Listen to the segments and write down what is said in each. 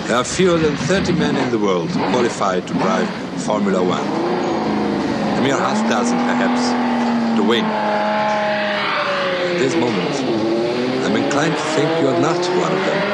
There are fewer than 30 men in the world qualified to drive Formula One. A mere half dozen, perhaps, to win. At this moment, I'm inclined to think you're not one of them.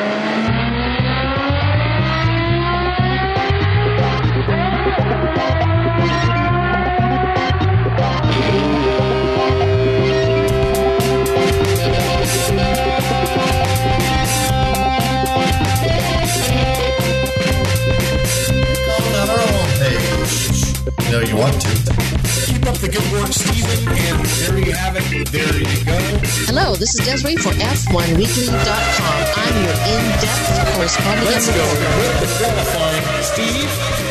No, you want to. Keep up the good work, Stephen, and there you have it. There you go. Hello, this is Desiree for F1Weekly.com. I'm your in-depth correspondent. Let's go. With the qualifying, Steve.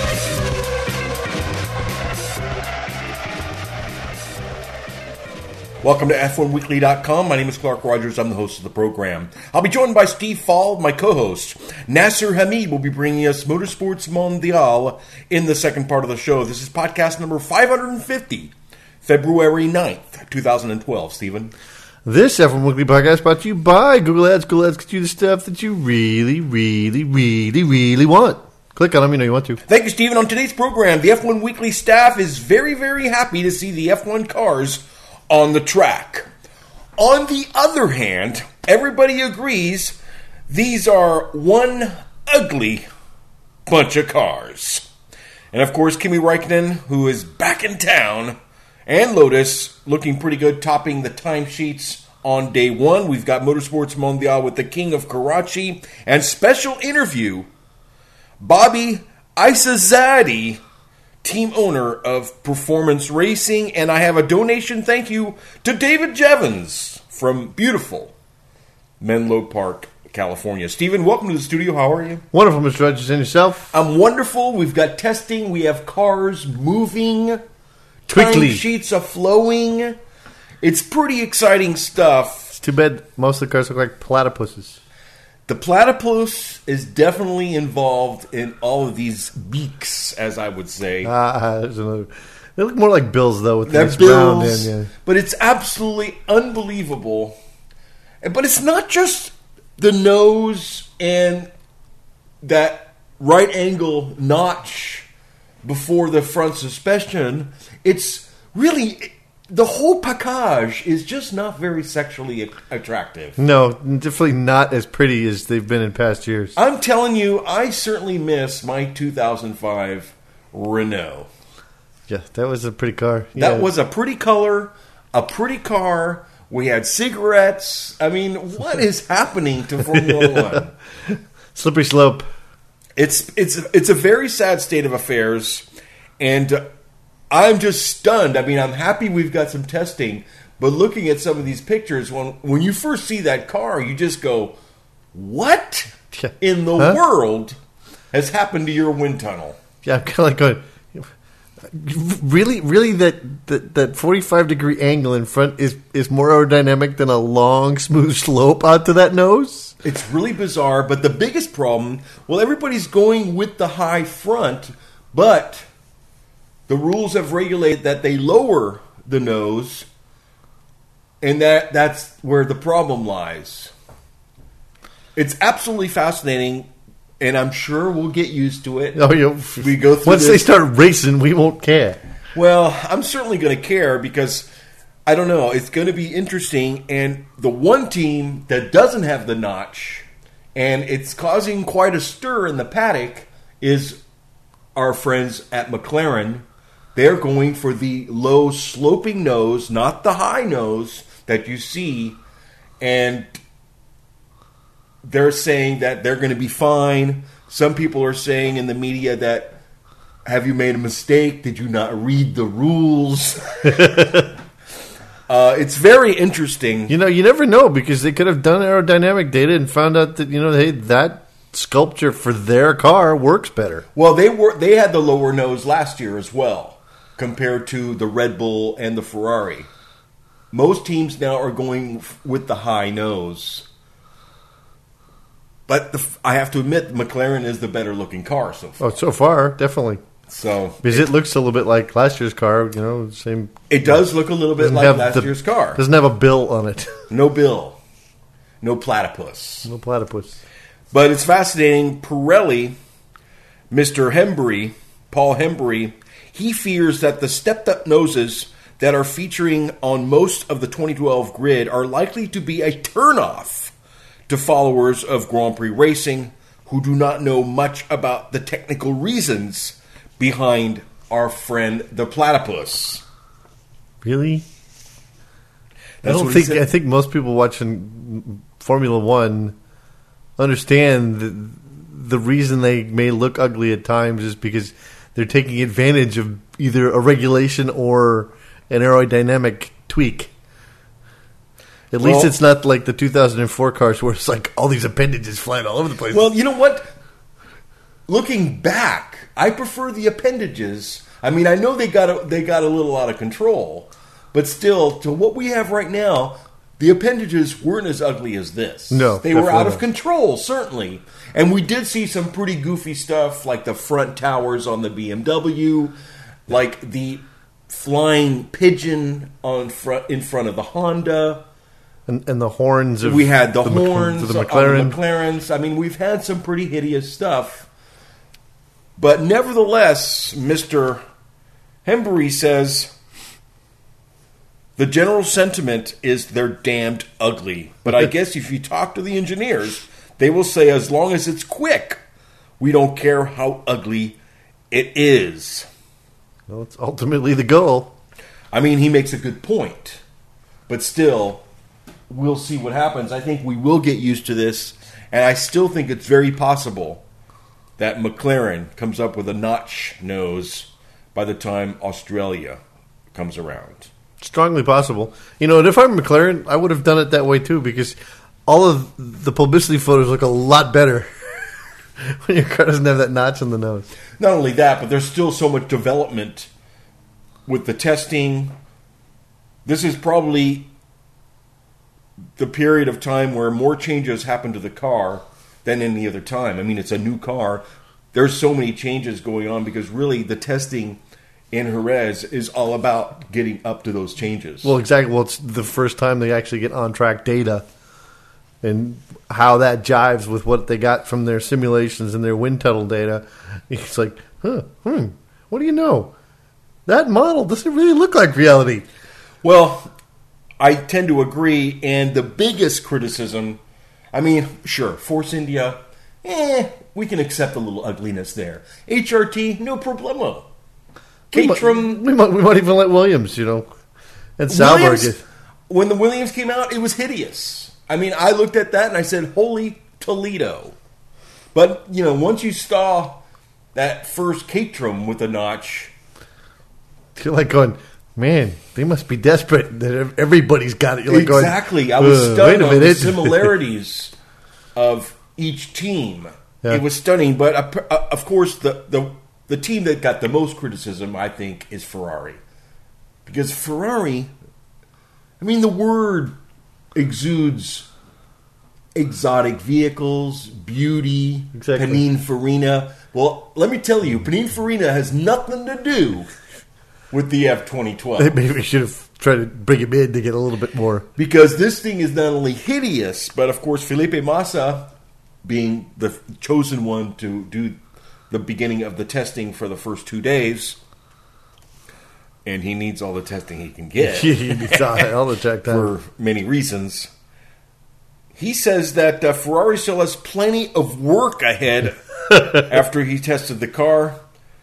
Welcome to F1Weekly.com. My name is Clark Rogers. I'm the host of the program. I'll be joined by Steve Fall, my co-host. Nasser Hamid will be bringing us Motorsports Mondial in the second part of the show. This is podcast number 550, February 9th, 2012. Stephen? This F1 Weekly podcast brought to you by Google Ads. Google Ads gets you the stuff that you really, really, really, really want. Click on them, you know you want to. Thank you, Stephen. On today's program, the F1 Weekly staff is very, very happy to see the F1 cars on the track. On the other hand, everybody agrees these are one ugly bunch of cars. And of course, Kimi Räikkönen, who is back in town, and Lotus looking pretty good, topping the timesheets on day one. We've got Motorsports Mondial with the King of Karachi, and special interview, Bobby Isazadi, team owner of Performance Racing, and I have a donation thank you to David Jevons from beautiful Menlo Park, California. Stephen, welcome to the studio. How are you? Wonderful, Mr. Rogers, and yourself? I'm wonderful. We've got testing. We have cars moving. Quickly. Time sheets are flowing. It's pretty exciting stuff. It's too bad most of the cars look like platypuses. The platypus is definitely involved in all of these beaks, as I would say. There's another. They look more like bills, though, with They're this bills, round end. Yeah. but it's absolutely unbelievable. But it's not just the nose and that right angle notch before the front suspension. It's really, the whole package is just not very sexually attractive. No, definitely not as pretty as they've been in past years. I'm telling you, I certainly miss my 2005 Renault. Yeah, that was a pretty car. That was a pretty color, a pretty car. We had cigarettes. I mean, what is happening to Formula One? Slippery slope. It's a very sad state of affairs, and I'm just stunned. I mean, I'm happy we've got some testing, but looking at some of these pictures, when you first see that car, you just go, what in the world has happened to your wind tunnel? Yeah, I'm kind of like going, really that 45-degree angle in front is more aerodynamic than a long, smooth slope out to that nose? It's really bizarre, but the biggest problem, well, everybody's going with the high front, but the rules have regulated that they lower the nose, and that's where the problem lies. It's absolutely fascinating, and I'm sure we'll get used to it. Oh, yeah. We go through Once they start racing, we won't care. Well, I'm certainly going to care because, I don't know, it's going to be interesting. And the one team that doesn't have the notch, and it's causing quite a stir in the paddock, is our friends at McLaren. They're going for the low sloping nose, not the high nose that you see. And they're saying that they're going to be fine. Some people are saying in the media that, have you made a mistake? Did you not read the rules? It's very interesting. You know, you never know because they could have done aerodynamic data and found out that, hey, that sculpture for their car works better. Well, they had the lower nose last year as well compared to the Red Bull and the Ferrari. Most teams now are going with the high nose. But I have to admit, McLaren is the better looking car so far. Oh, so far, definitely. So because it looks a little bit like last year's car, same. It does look a little bit like last year's car. Doesn't have a bill on it. No bill. No platypus. No platypus. But it's fascinating. Pirelli, Mr. Hembury, Paul Hembury, he fears that the stepped-up noses that are featuring on most of the 2012 grid are likely to be a turnoff to followers of Grand Prix racing who do not know much about the technical reasons behind our friend the platypus. Really? That's what he I said. think most people watching Formula One understand the reason they may look ugly at times is because they're taking advantage of either a regulation or an aerodynamic tweak. At least it's not like the 2004 cars where it's like all these appendages flying all over the place. Well, you know what? Looking back, I prefer the appendages. I mean, I know they got a little out of control, but still, to what we have right now, the appendages weren't as ugly as this. No, they were out definitely of control, certainly. And we did see some pretty goofy stuff, like the front towers on the BMW, like the flying pigeon in front of the Honda. And the horns of We had the horns horns of the on McLaren. the McLarens. I mean, we've had some pretty hideous stuff. But nevertheless, Mr. Hembury says the general sentiment is they're damned ugly. But I guess if you talk to the engineers, they will say as long as it's quick, we don't care how ugly it is. Well, it's ultimately the goal. I mean, he makes a good point. But still, we'll see what happens. I think we will get used to this, and I still think it's very possible that McLaren comes up with a notch nose by the time Australia comes around. Strongly possible. You know, and if I'm McLaren, I would have done it that way too because all of the publicity photos look a lot better when your car doesn't have that notch on the nose. Not only that, but there's still so much development with the testing. This is probably the period of time where more changes happen to the car than any other time. I mean, it's a new car. There's so many changes going on because really the testing in Jerez is all about getting up to those changes. Well, exactly. Well, it's the first time they actually get on-track data and how that jives with what they got from their simulations and their wind tunnel data. It's like, what do you know? That model doesn't really look like reality. Well, I tend to agree, and the biggest criticism, I mean, sure, Force India, we can accept a little ugliness there. HRT, no problemo. Caterham, We might even let Williams, and Sauber Williams, when the Williams came out, it was hideous. I mean, I looked at that and I said, holy Toledo. But, once you saw that first Caterham with a notch, you're like going, man, they must be desperate that everybody's got it. You're like exactly. going, I was stunned wait a on the minute. similarities of each team. Yeah. It was stunning, but of course, the team that got the most criticism, I think, is Ferrari. Because Ferrari, I mean, the word exudes exotic vehicles, beauty, Exactly. Pininfarina. Well, let me tell you, Pininfarina has nothing to do with the F2012. Maybe we should have tried to bring him in to get a little bit more. Because this thing is not only hideous, but of course Felipe Massa, being the chosen one to do the beginning of the testing for the first 2 days, and he needs all the testing he can get He needs all the track time. for many reasons. He says that Ferrari still has plenty of work ahead after he tested the car.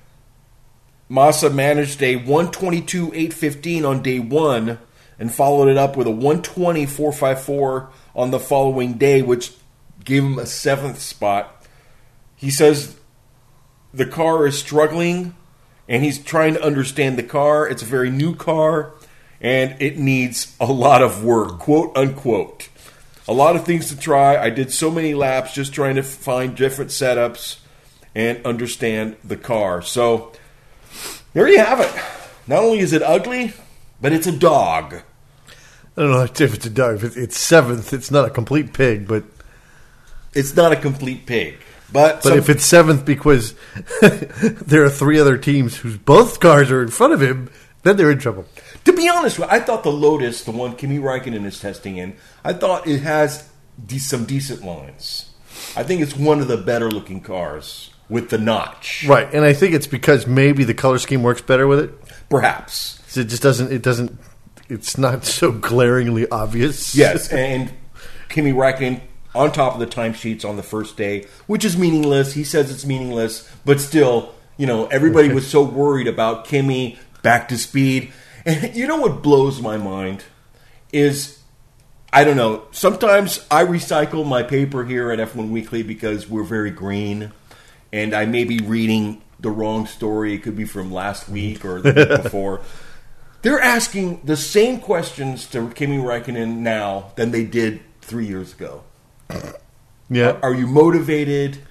Massa managed a 122.815 on day one and followed it up with a 120.454 on the following day, which gave him a 7th spot. He says the car is struggling, and he's trying to understand the car. It's a very new car, and it needs a lot of work, quote unquote. A lot of things to try. I did so many laps just trying to find different setups and understand the car. So there you have it. Not only is it ugly, but it's a dog. I don't know if it's a dog. It's 7th. It's not a complete pig, but It's not a complete pig. But if it's 7th because there are 3 other teams whose both cars are in front of him, then they're in trouble. to be honest, I thought the Lotus, the one Kimi Räikkönen is testing in, I thought it has some decent lines. I think it's one of the better looking cars with the notch. Right, and I think it's because maybe the color scheme works better with it. Perhaps. So it just doesn't. It's not so glaringly obvious. Yes, and Kimi Räikkönen on top of the timesheets on the first day, which is meaningless. He says it's meaningless, but still, everybody was so worried about Kimi back to speed. And you know what blows my mind is, I don't know, sometimes I recycle my paper here at F1 Weekly because we're very green, and I may be reading the wrong story. It could be from last week or the week before. They're asking the same questions to Kimi Räikkönen now than they did 3 years ago. Yeah. Are you motivated?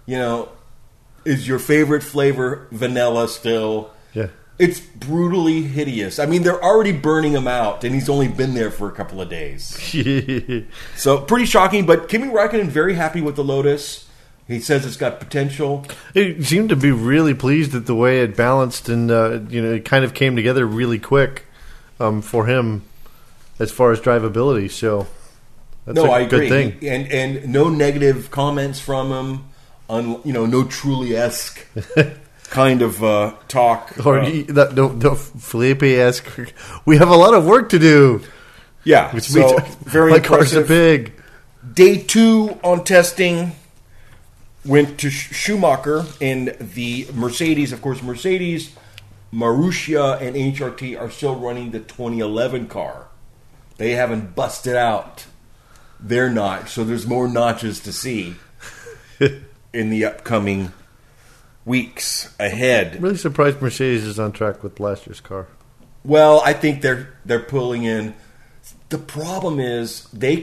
Is your favorite flavor vanilla still? Yeah. It's brutally hideous. I mean, they're already burning him out, and he's only been there for a couple of days. So, pretty shocking, but Kimi Räikkönen very happy with the Lotus. He says it's got potential. He seemed to be really pleased at the way it balanced, and it kind of came together really quick for him as far as drivability. So that's I good agree. thing. And no negative comments from him on no Trulli-esque kind of talk. Or no Felipe-esque. We have a lot of work to do. Yeah, Which so means very my cars are impressive. big. Day 2 on testing went to Schumacher and the Mercedes. Of course, Mercedes, Marussia, and HRT are still running the 2011 car. They haven't busted out their notch, so there's more notches to see in the upcoming weeks ahead. I'm really surprised Mercedes is on track with last year's car. Well, I think they're pulling in. The problem is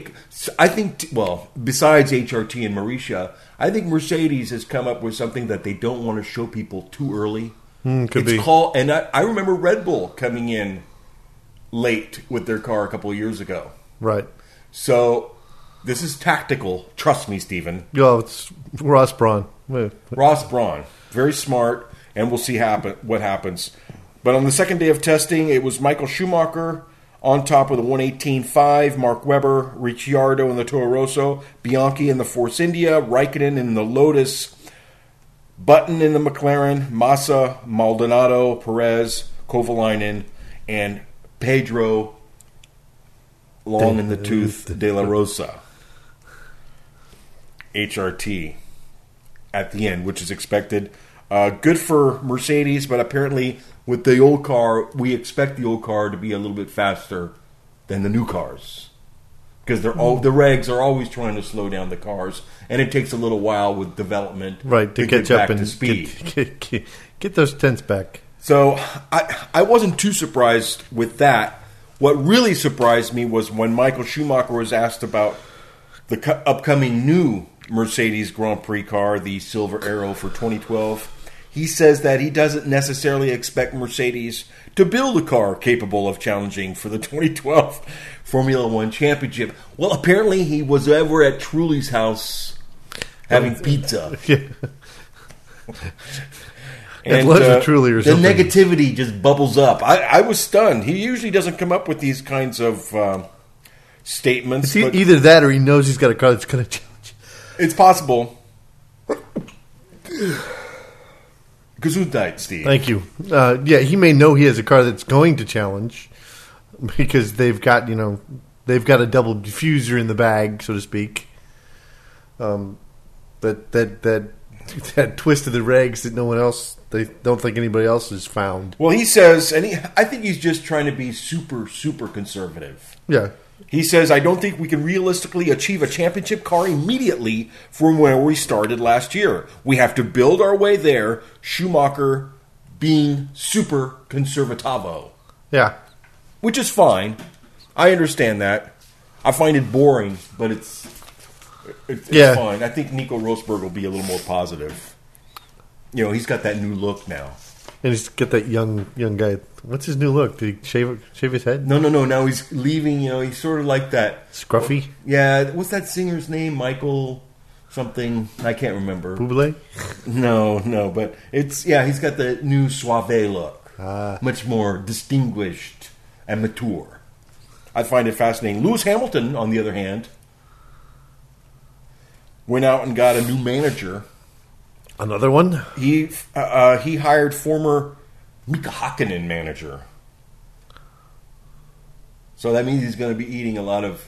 besides HRT and Marussia, I think Mercedes has come up with something that they don't want to show people too early. Could be. Called, and I remember Red Bull coming in late with their car a couple of years ago. Right. So this is tactical. Trust me, Stephen. Yo, it's Ross Brawn. Ross Brawn, very smart, and we'll see what happens. But on the second day of testing, it was Michael Schumacher on top of the 118.5, Mark Webber, Ricciardo in the Toro Rosso, Bianchi in the Force India, Raikkonen in the Lotus, Button in the McLaren, Massa, Maldonado, Perez, Kovalainen, and Pedro Long in the Tooth De La Rosa. HRT at the end, which is expected. Good for Mercedes, but apparently with the old car, we expect the old car to be a little bit faster than the new cars. Because the regs are always trying to slow down the cars, and it takes a little while with development to catch get up back and to speed. Get those tenths back. So I wasn't too surprised with that. What really surprised me was when Michael Schumacher was asked about the upcoming new Mercedes Grand Prix car, the Silver Arrow for 2012. He says that he doesn't necessarily expect Mercedes to build a car capable of challenging for the 2012 Formula One Championship. Well, apparently he was over at Trulli's house having pizza. And lunch with Trulli or something. The negativity just bubbles up. I was stunned. He usually doesn't come up with these kinds of statements. It's either that or he knows he's got a car that's going to challenge. It's possible. Gesundheit, Steve. Thank you. He may know he has a car that's going to challenge because they've got a double diffuser in the bag, so to speak. That twist of the regs that no one else, they don't think anybody else has found. Well, he says, I think he's just trying to be super, super conservative. Yeah. He says, I don't think we can realistically achieve a championship car immediately from where we started last year. We have to build our way there, Schumacher being super conservativo. Yeah. Which is fine. I understand that. I find it boring, but it's fine. I think Nico Rosberg will be a little more positive. He's got that new look now. And he's got that young guy. What's his new look? Did he shave his head? No. Now he's leaving. He's sort of like that. Scruffy? Yeah. What's that singer's name? Michael something. I can't remember. Bublé? No. But he's got the new suave look. Much more distinguished and mature. I find it fascinating. Lewis Hamilton, on the other hand, went out and got a new manager. Another one? He hired former Mika Hakkinen manager. So that means he's going to be eating a lot of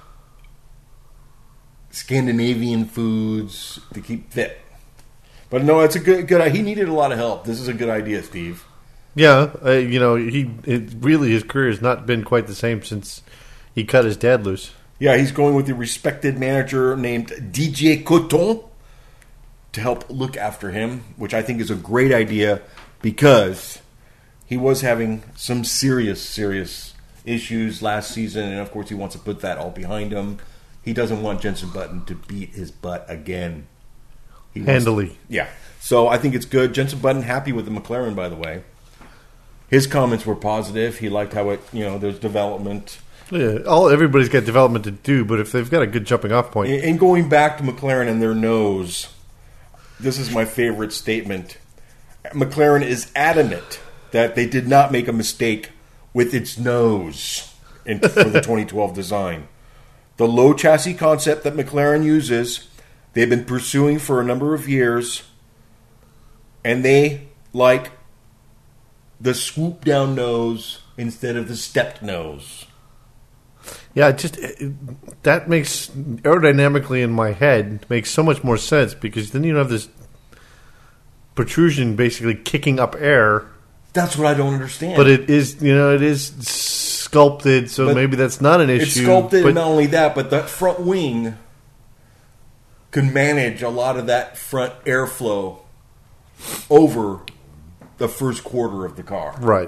Scandinavian foods to keep fit. But no, it's a good. He needed a lot of help. This is a good idea, Steve. Yeah, his career has not been quite the same since he cut his dad loose. Yeah, he's going with a respected manager named DJ Coton to help look after him, which I think is a great idea because he was having some serious issues last season, and of course he wants to put that all behind him. He doesn't want Jenson Button to beat his butt again. Handily. Yeah. So I think it's good. Jenson Button happy with the McLaren, by the way. His comments were positive. He liked how there's development. Yeah, everybody's got development to do, but if they've got a good jumping off point. And going back to McLaren and their nose, this is my favorite statement. McLaren is adamant that they did not make a mistake with its nose for the 2012 design. The low chassis concept that McLaren uses, they've been pursuing for a number of years, and they like the swoop down nose instead of the stepped nose. Yeah, that makes aerodynamically in my head makes so much more sense because then you don't have this protrusion basically kicking up air. That's what I don't understand. But it is sculpted, so maybe that's not an issue. It's sculpted, and not only that, but that front wing can manage a lot of that front airflow over the first quarter of the car. Right.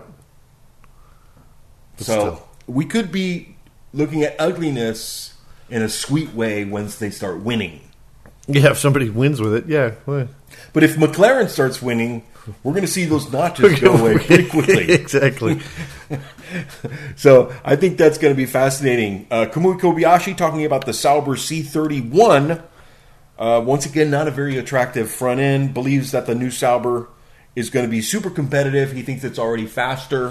So we could be looking at ugliness in a sweet way once they start winning. Yeah, if somebody wins with it, yeah. Well. But if McLaren starts winning, we're going to see those notches go away pretty quickly. Exactly. So I think that's going to be fascinating. Kamui Kobayashi talking about the Sauber C31. Once again, not a very attractive front end. Believes that the new Sauber is going to be super competitive. He thinks it's already faster.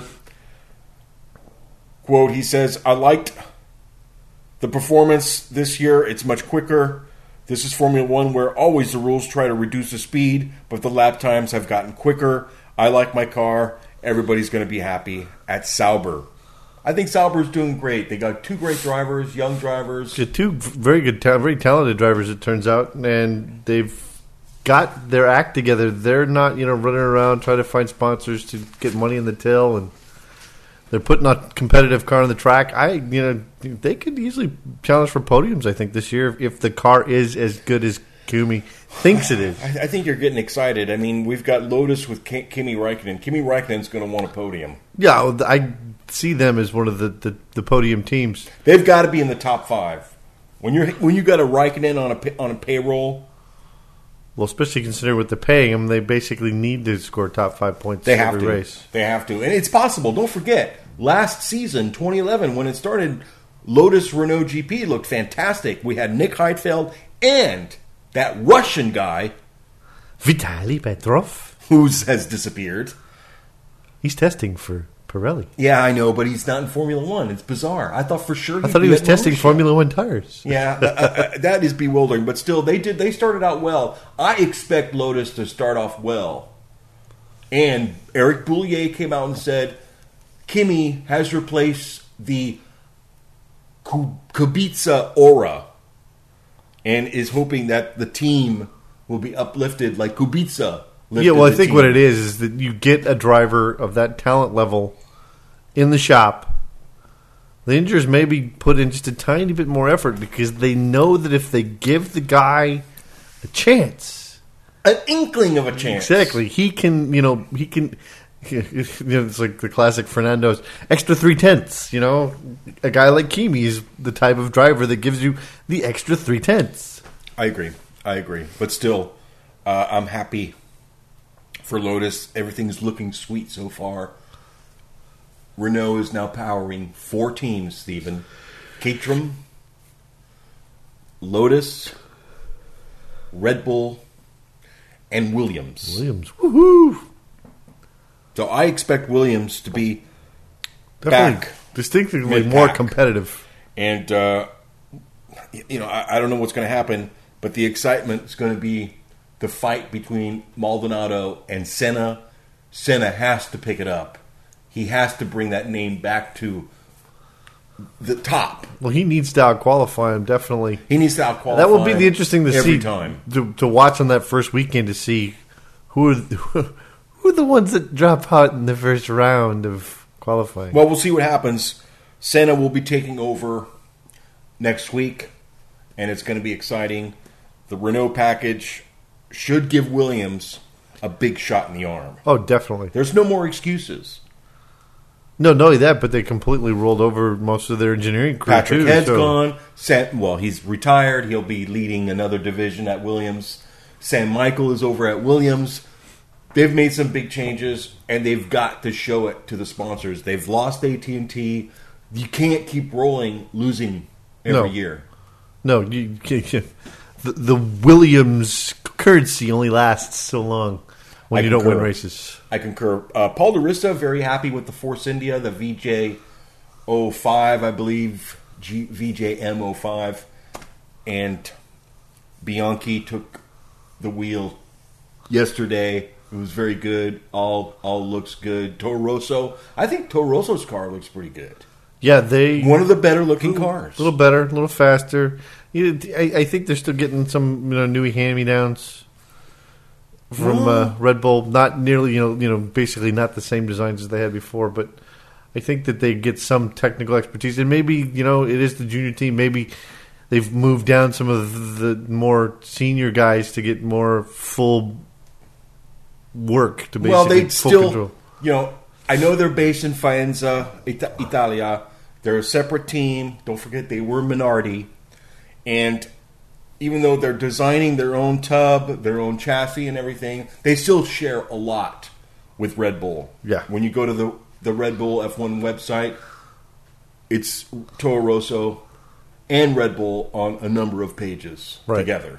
Quote, he says, I liked the performance this year. It's much quicker. This is Formula One where always the rules try to reduce the speed, but the lap times have gotten quicker. I like my car. Everybody's going to be happy at Sauber. I think Sauber's doing great. They got two great drivers, young drivers. Two very good, very talented drivers, it turns out, and they've got their act together. They're not, running around trying to find sponsors to get money in the till, and they're putting a competitive car on the track. They could easily challenge for podiums, I think, this year if the car is as good as Kimi thinks it is. I think you're getting excited. I mean, we've got Lotus with Kimi Räikkönen. Kimi Räikkönen's going to want a podium. Yeah, I see them as one of the podium teams. They've got to be in the top five. When you got a Räikkönen on a payroll. Well, especially considering what they're paying them, they basically need to score top 5 points every race. They have to. And it's possible. Don't forget, last season, 2011, when it started, Lotus Renault GP looked fantastic. We had Nick Heidfeld and that Russian guy, Vitaly Petrov, who has disappeared. He's testing for Pirelli. Yeah, I know, but he's not in Formula One. It's bizarre. I thought for sure he was testing Formula One tires. Yeah, that is bewildering. But still, they started out well. I expect Lotus to start off well. And Eric Boullier came out and said, Kimi has replaced the Kubica aura and is hoping that the team will be uplifted like Kubica lifted. Yeah, well, I think what it is that you get a driver of that talent level in the shop. The Rangers maybe put in just a tiny bit more effort because they know that if they give the guy a chance, an inkling of a chance, exactly, he can. It's like the classic Fernando's extra 0.3. A guy like Kimi is the type of driver that gives you the extra 0.3. I agree. But still, I'm happy for Lotus. Everything's looking sweet so far. Renault is now powering 4 teams, Stephen. Caterham, Lotus, Red Bull, and Williams. Woohoo! So I expect Williams to be definitely back. Distinctly more competitive. And, I don't know what's going to happen. But the excitement is going to be the fight between Maldonado and Senna. Senna has to pick it up. He has to bring that name back to the top. Well, he needs to out-qualify him, definitely. He needs to out-qualify That will be the interesting to every see time. To watch on that first weekend to see who are the ones that drop out in the first round of qualifying. Well, we'll see what happens. Senna will be taking over next week, and it's going to be exciting. The Renault package should give Williams a big shot in the arm. Oh, definitely. There's no more excuses. No, not only that, but they completely rolled over most of their engineering crew, Patrick too. Head's gone. Well, he's retired. He'll be leading another division at Williams. Sam Michael is over at Williams. They've made some big changes, and they've got to show it to the sponsors. They've lost AT&T. You can't keep losing every year. No, you can't. The Williams currency only lasts so long when you don't win races. I concur. Paul DeRista, very happy with the Force India, the VJ05, I believe, VJM05. And Bianchi took the wheel yesterday. It was very good. All looks good. Toro Rosso. I think Toro Rosso's car looks pretty good. Yeah, one of the better looking cars. A little better, a little faster. I think they're still getting some new hand-me-downs from Red Bull. Not nearly, basically not the same designs as they had before, but I think that they get some technical expertise. And maybe, it is the junior team. Maybe they've moved down some of the more senior guys to get more full work to basically full control. I know they're based in Faenza, Italia. They're a separate team. Don't forget they were Minardi. And even though they're designing their own tub, their own chassis and everything, they still share a lot with Red Bull. Yeah. When you go to the Red Bull F1 website, it's Toro Rosso and Red Bull on a number of pages together.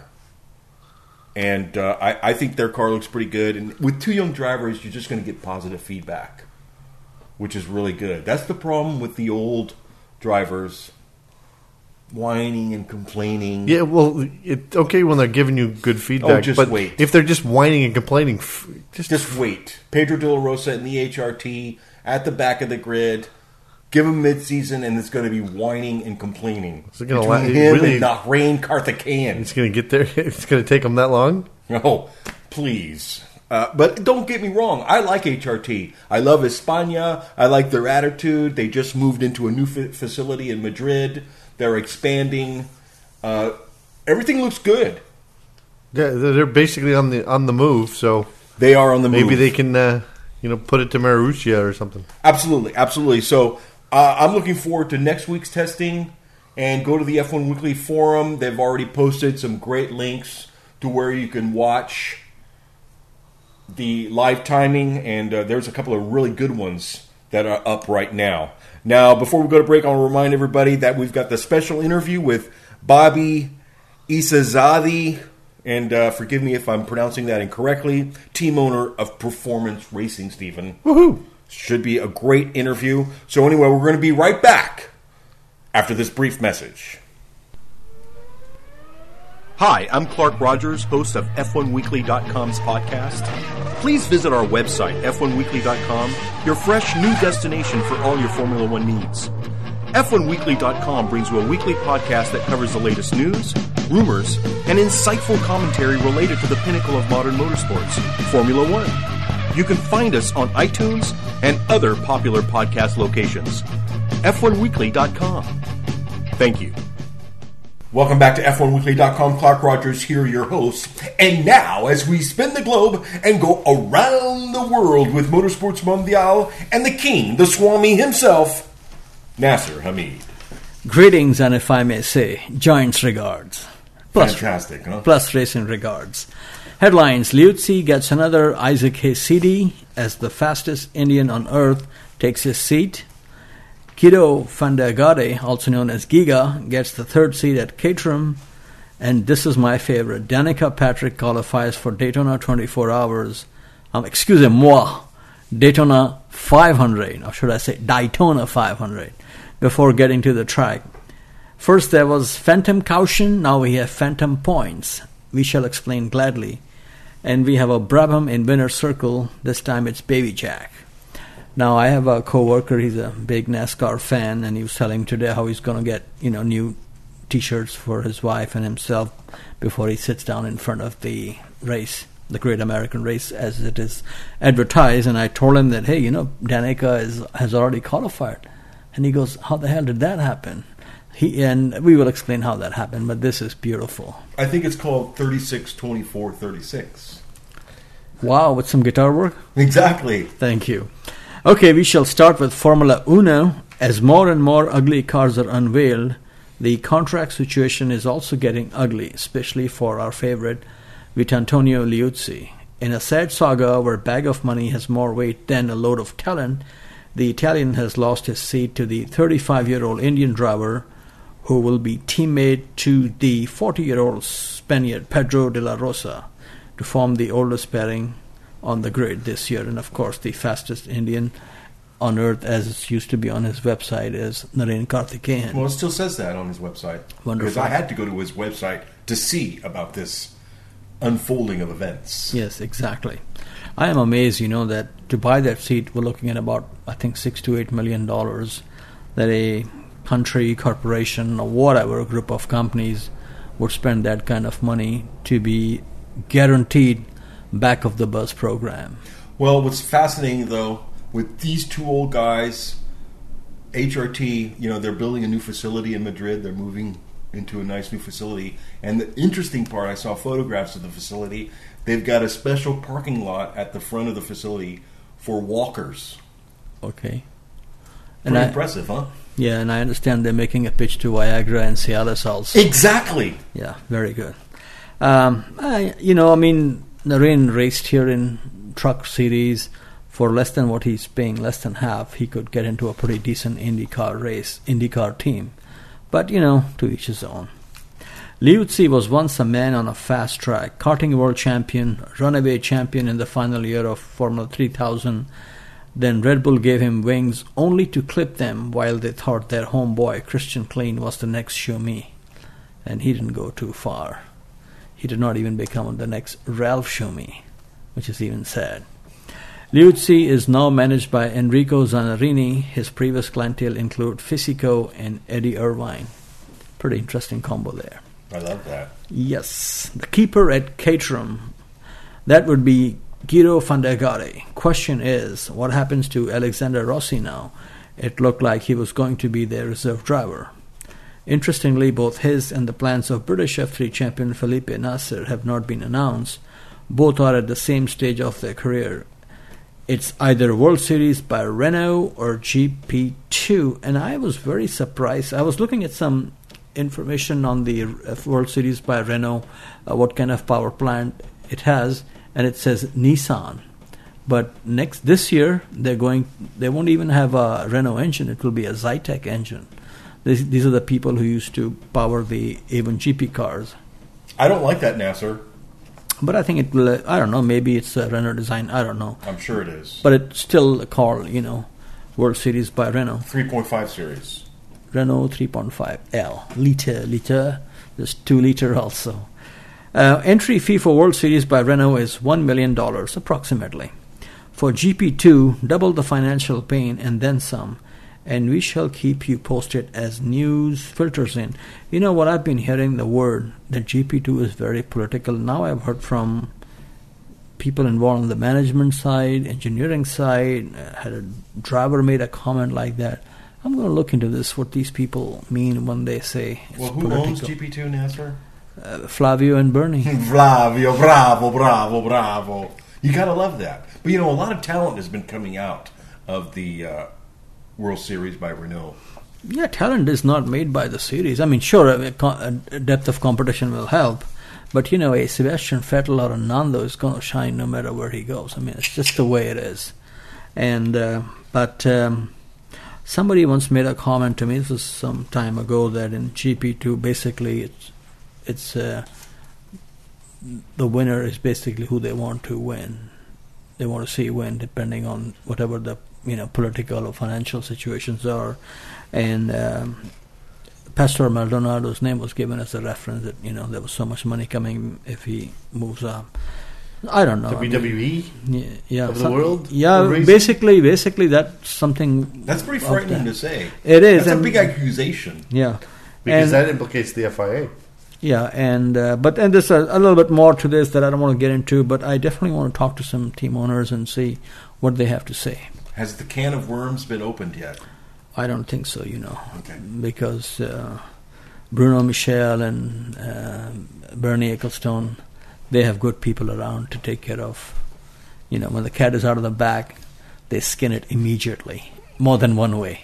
And I think their car looks pretty good. And with two young drivers, you're just going to get positive feedback, which is really good. That's the problem with the old drivers, whining and complaining. Yeah, well, it's okay when they're giving you good feedback. Just wait. If they're just whining and complaining, just wait. Pedro De La Rosa in the HRT at the back of the grid. Give him mid-season, and it's going to be whining and complaining between him and Nahrain Karthikeyan. It's going to get there. It's going to take them that long. Oh, please. But don't get me wrong. I like HRT. I love España. I like their attitude. They just moved into a new facility in Madrid. They're expanding. Everything looks good. Yeah, they're basically on the move. So they are on the move. Maybe they can put it to Marussia or something. Absolutely. So I'm looking forward to next week's testing. And go to the F1 Weekly forum. They've already posted some great links to where you can watch the live timing, and there's a couple of really good ones that are up right now. Now, before we go to break, I'll remind everybody that we've got the special interview with Bobby Isazadi, and forgive me if I'm pronouncing that incorrectly, team owner of Performance Racing, Stephen. Woohoo! Should be a great interview. So anyway, we're going to be right back after this brief message. Hi, I'm Clark Rogers, host of F1Weekly.com's podcast. Please visit our website, F1Weekly.com, your fresh new destination for all your Formula One needs. F1Weekly.com brings you a weekly podcast that covers the latest news, rumors, and insightful commentary related to the pinnacle of modern motorsports, Formula One. You can find us on iTunes and other popular podcast locations. F1Weekly.com. Thank you. Welcome back to F1Weekly.com. Clark Rogers here, your host. And now, as we spin the globe and go around the world with Motorsports Mondial and the king, the Swami himself, Nasser Hamid. Greetings, and if I may say, Giants regards. Fantastic, huh? Plus racing regards. Headlines: Liuzzi gets another Isaac Hayes as the fastest Indian on earth takes his seat. Guido van der Garde, also known as Giga, gets the third seat at Caterham. And this is my favorite. Danica Patrick qualifies for Daytona 24 hours. Excusez-moi. Daytona 500, or should I say Daytona 500, before getting to the track. First there was Phantom Caution, now we have Phantom Points. We shall explain gladly. And we have a Brabham in winner's circle, this time it's Baby Jack. Now I have a co-worker, he's a big NASCAR fan, and he was telling today how he's going to get, new T-shirts for his wife and himself before he sits down in front of the race, the Great American Race as it is advertised. And I told him that, hey, Danica has already qualified. And he goes, how the hell did that happen? And we will explain how that happened, but this is beautiful. I think it's called 36-24-36. Wow, with some guitar work? Exactly. Thank you. Okay, we shall start with Formula Uno. As more and more ugly cars are unveiled, the contract situation is also getting ugly, especially for our favorite Vitantonio Liuzzi. In a sad saga where bag of money has more weight than a load of talent, the Italian has lost his seat to the 35-year-old Indian driver who will be teammate to the 40-year-old Spaniard Pedro de la Rosa to form the oldest pairing on the grid this year. And of course the fastest Indian on earth, as it used to be on his website, is Naren Karthikeyan. Well, it still says that on his website. Wonderful. Because I had to go to his website to see about this unfolding of events. Yes, exactly. I am amazed, that to buy that seat, we're looking at about, I think, $6 to $8 million that a country, corporation, or whatever group of companies would spend that kind of money to be guaranteed back of the bus program. Well, what's fascinating, though, with these two old guys, HRT, they're building a new facility in Madrid. They're moving into a nice new facility. And the interesting part, I saw photographs of the facility. They've got a special parking lot at the front of the facility for walkers. Okay. Pretty impressive, huh? Yeah, and I understand they're making a pitch to Viagra and Cialis also. Exactly. Yeah, very good. Naren raced here in Truck Series for less than what he's paying, less than half. He could get into a pretty decent IndyCar team. But, to each his own. Liuzzi was once a man on a fast track, karting world champion, runaway champion in the final year of Formula 3000. Then Red Bull gave him wings only to clip them while they thought their homeboy Christian Klein was the next Schumi. And he didn't go too far. He did not even become the next Ralph Schumi, which is even sad. Liuzzi is now managed by Enrico Zanarini. His previous clientele include Fisico and Eddie Irvine. Pretty interesting combo there. I love that. Yes. The keeper at Caterham, that would be Giro Fandegari. Question is, what happens to Alexander Rossi now? It looked like he was going to be their reserve driver. Interestingly, both his and the plans of British F3 champion Felipe Nasser have not been announced. Both are at the same stage of their career. It's either World Series by Renault or GP2. And I was very surprised. I was looking at some information on the World Series by Renault, what kind of power plant it has, and it says Nissan. But this year they won't even have a Renault engine. It will be a Zytec engine. These are the people who used to power the A1 GP cars. I don't like that, Nasser. But I think it will, I don't know, maybe it's a Renault design, I don't know. I'm sure it is. But it's still called, World Series by Renault. 3.5 series. Renault 3.5L. Liter. There's 2 liter also. Entry fee for World Series by Renault is $1 million, approximately. For GP2, double the financial pain and then some. And we shall keep you posted as news filters in. You know what, I've been hearing the word that GP2 is very political. Now I've heard from people involved on the management side, engineering side. Had a driver made a comment like that. I'm going to look into this, what these people mean when they say it's who political. owns GP2, Nasser? Flavio and Bernie. Flavio, bravo. You got to love that. But, a lot of talent has been coming out of the World Series by Renault. Yeah, talent is not made by the series. I mean, sure, a depth of competition will help. But, a Sebastian Vettel or a Nando is going to shine no matter where he goes. I mean, it's just the way it is. And somebody once made a comment to me, this was some time ago, that in GP2, basically, it's the winner is basically who they want to win. They want to see win, depending on whatever the political or financial situations are. And Pastor Maldonado's name was given as a reference that, there was so much money coming if he moves up. I don't know. WWE yeah, of the world? Yeah, basically that's something. That's pretty frightening to say. It is. That's a big accusation. Yeah. Because that implicates the FIA. Yeah, and there's a little bit more to this that I don't want to get into, but I definitely want to talk to some team owners and see what they have to say. Has the can of worms been opened yet? I don't think so, Okay. because Bruno Michel and Bernie Ecclestone, they have good people around to take care of. When the cat is out of the bag, they skin it immediately, more than one way.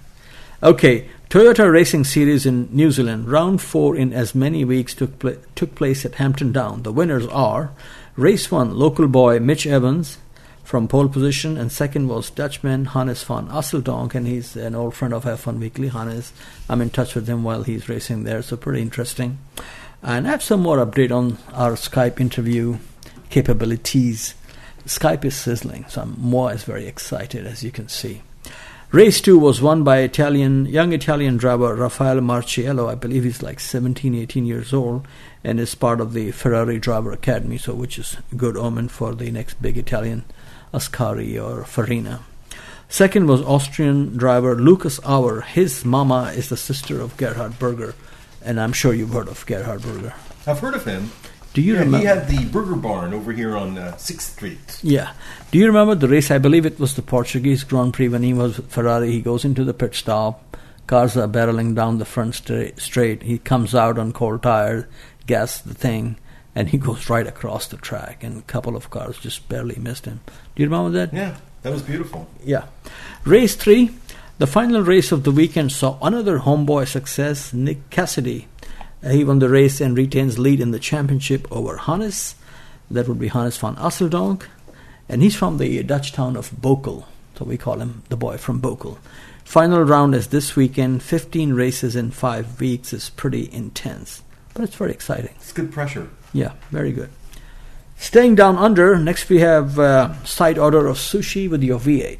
Okay, Toyota Racing Series in New Zealand, round 4 in as many weeks took place at Hampton Down. The winners are race 1, local boy Mitch Evans from pole position, and second was Dutchman Hannes van Asseldonk, and he's an old friend of F1 Weekly. Hannes, I'm in touch with him while he's racing there, so pretty interesting. And I have some more update on our Skype interview capabilities. Skype is sizzling, so Moa is very excited, as you can see. Race 2 was won by young Italian driver Raffaele Marciello. I believe he's like 17, 18 years old and is part of the Ferrari Driver Academy, so which is a good omen for the next big Italian, Ascari or Farina. Second was Austrian driver Lucas Auer. His mama is the sister of Gerhard Berger, and I'm sure you've heard of Gerhard Berger. I've heard of him. Do you remember? He had the Burger Barn over here on 6th Street. Yeah. Do you remember the race? I believe it was the Portuguese Grand Prix when he was Ferrari. He goes into the pit stop. Cars are barreling down the front straight. He comes out on cold tires, gas the thing, and he goes right across the track. And a couple of cars just barely missed him. Do you remember that? Yeah, that was beautiful. Yeah. Race 3, the final race of the weekend saw another homeboy success, Nick Cassidy. He won the race and retains lead in the championship over Hannes. That would be Hannes van Asseldonk. And he's from the Dutch town of Bokel. So we call him the boy from Bokel. Final round is this weekend. 15 races in 5 weeks is pretty intense. But it's very exciting. It's good pressure. Yeah, very good. Staying down under, next we have side order of sushi with your V8.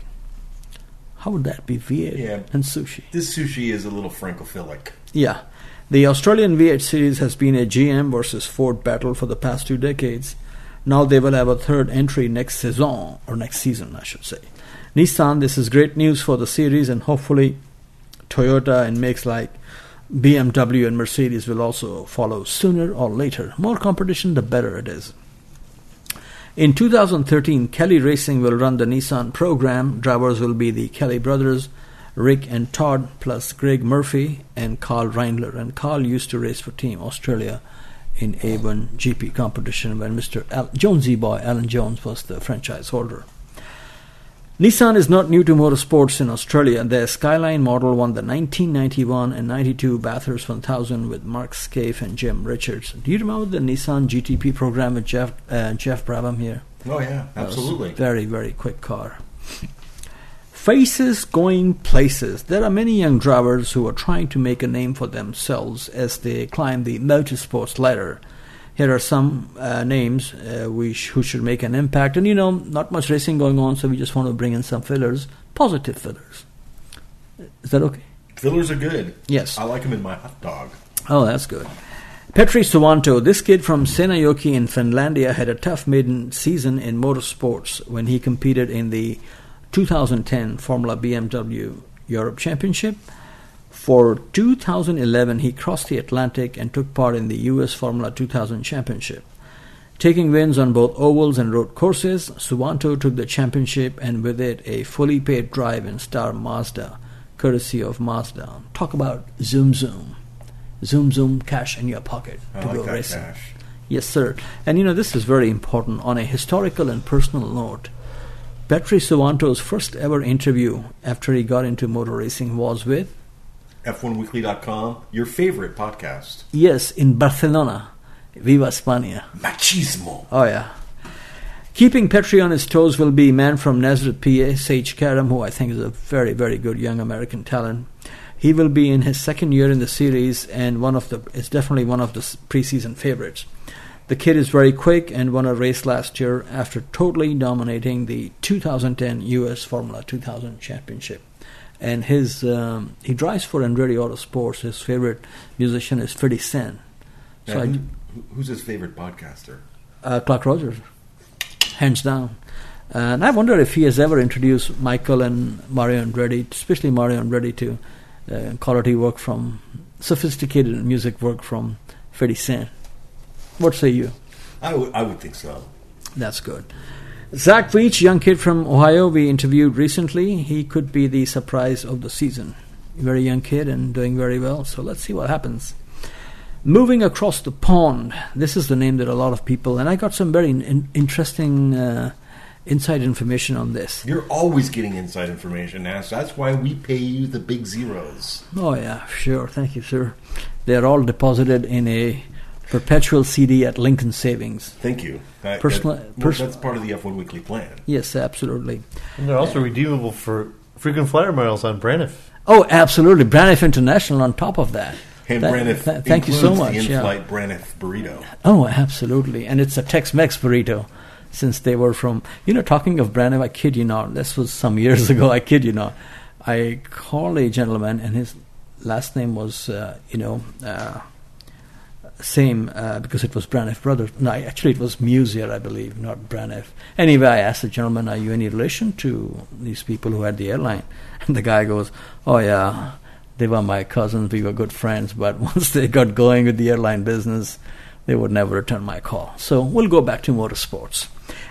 How would that be, V8 and sushi? This sushi is a little francophilic. Yeah. The Australian V8 series has been a GM versus Ford battle for the past 2 decades. Now they will have a third entry next season, I should say. Nissan, this is great news for the series, and hopefully Toyota and makes like BMW and Mercedes will also follow sooner or later. More competition, the better it is. In 2013, Kelly Racing will run the Nissan program. Drivers will be the Kelly brothers, Rick and Todd, plus Greg Murphy and Carl Reindler. And Carl used to race for Team Australia in A1 GP competition when Mr. Jonesy boy Alan Jones was the franchise holder. Nissan is not new to motorsports in Australia. Their Skyline model won the 1991 and 92 Bathurst 1000 with Mark Scaife and Jim Richards. Do you remember the Nissan GTP program with Jeff Brabham here? Oh yeah, absolutely. Very, very quick car. Faces going places. There are many young drivers who are trying to make a name for themselves as they climb the motorsports ladder. Here are some names who should make an impact. And not much racing going on, so we just want to bring in some fillers. Positive fillers. Is that okay? Fillers are good. Yes. I like them in my hot dog. Oh, that's good. Petri Suvanto, this kid from Seinäjoki in Finlandia, had a tough maiden season in motorsports when he competed in the 2010 Formula BMW Europe Championship. For 2011, he crossed the Atlantic and took part in the US Formula 2000 Championship. Taking wins on both ovals and road courses, Suvanto took the championship and with it a fully paid drive in Star Mazda, courtesy of Mazda. Talk about zoom zoom. Zoom zoom, cash in your pocket to go racing. Cash. Yes, sir. And this is very important. On a historical and personal note, Petri Suvanto's first ever interview after he got into motor racing was with F1weekly.com, your favorite podcast. Yes, in Barcelona. Viva España. Machismo. Oh, yeah. Keeping Petri on his toes will be man from Nazareth, PA, Sage Karam, who I think is a very, very good young American talent. He will be in his second year in the series and is definitely one of the preseason favorites. The kid is very quick and won a race last year after totally dominating the 2010 US Formula 2000 Championship. and his he drives for Andretti Autosports. His favorite musician is 50 Cent. So Who's his favorite podcaster? Clark Rogers, hands down. And I wonder if he has ever introduced Michael and Mario Andretti, especially Mario Andretti, to quality work from sophisticated music work from 50 Cent. What say you? I would think so. That's good. Zach Veach, young kid from Ohio, we interviewed recently. He could be the surprise of the season. Very young kid and doing very well. So let's see what happens. Moving across the pond. This is the name that a lot of people, and I got some very interesting inside information on this. You're always getting inside information, Nash. That's why we pay you the big zeros. Oh, yeah, sure. Thank you, sir. They're all deposited in a perpetual CD at Lincoln Savings. Thank you. That's part of the F1 Weekly plan. Yes, absolutely. And they're also redeemable for frequent flyer miles on Braniff. Oh, absolutely. Braniff International on top of that. And Braniff thank you so much. The in-flight Braniff burrito. Oh, absolutely. And it's a Tex-Mex burrito, since they were from... talking of Braniff, I kid you not, this was some years ago, I kid you not. I called a gentleman, and his last name was, same, because it was Braniff Brothers. No, actually it was Musier, I believe, not Braniff. Anyway, I asked the gentleman, are you any relation to these people who had the airline? And the guy goes, oh, yeah, they were my cousins, we were good friends, but once they got going with the airline business, they would never return my call. So we'll go back to motorsports.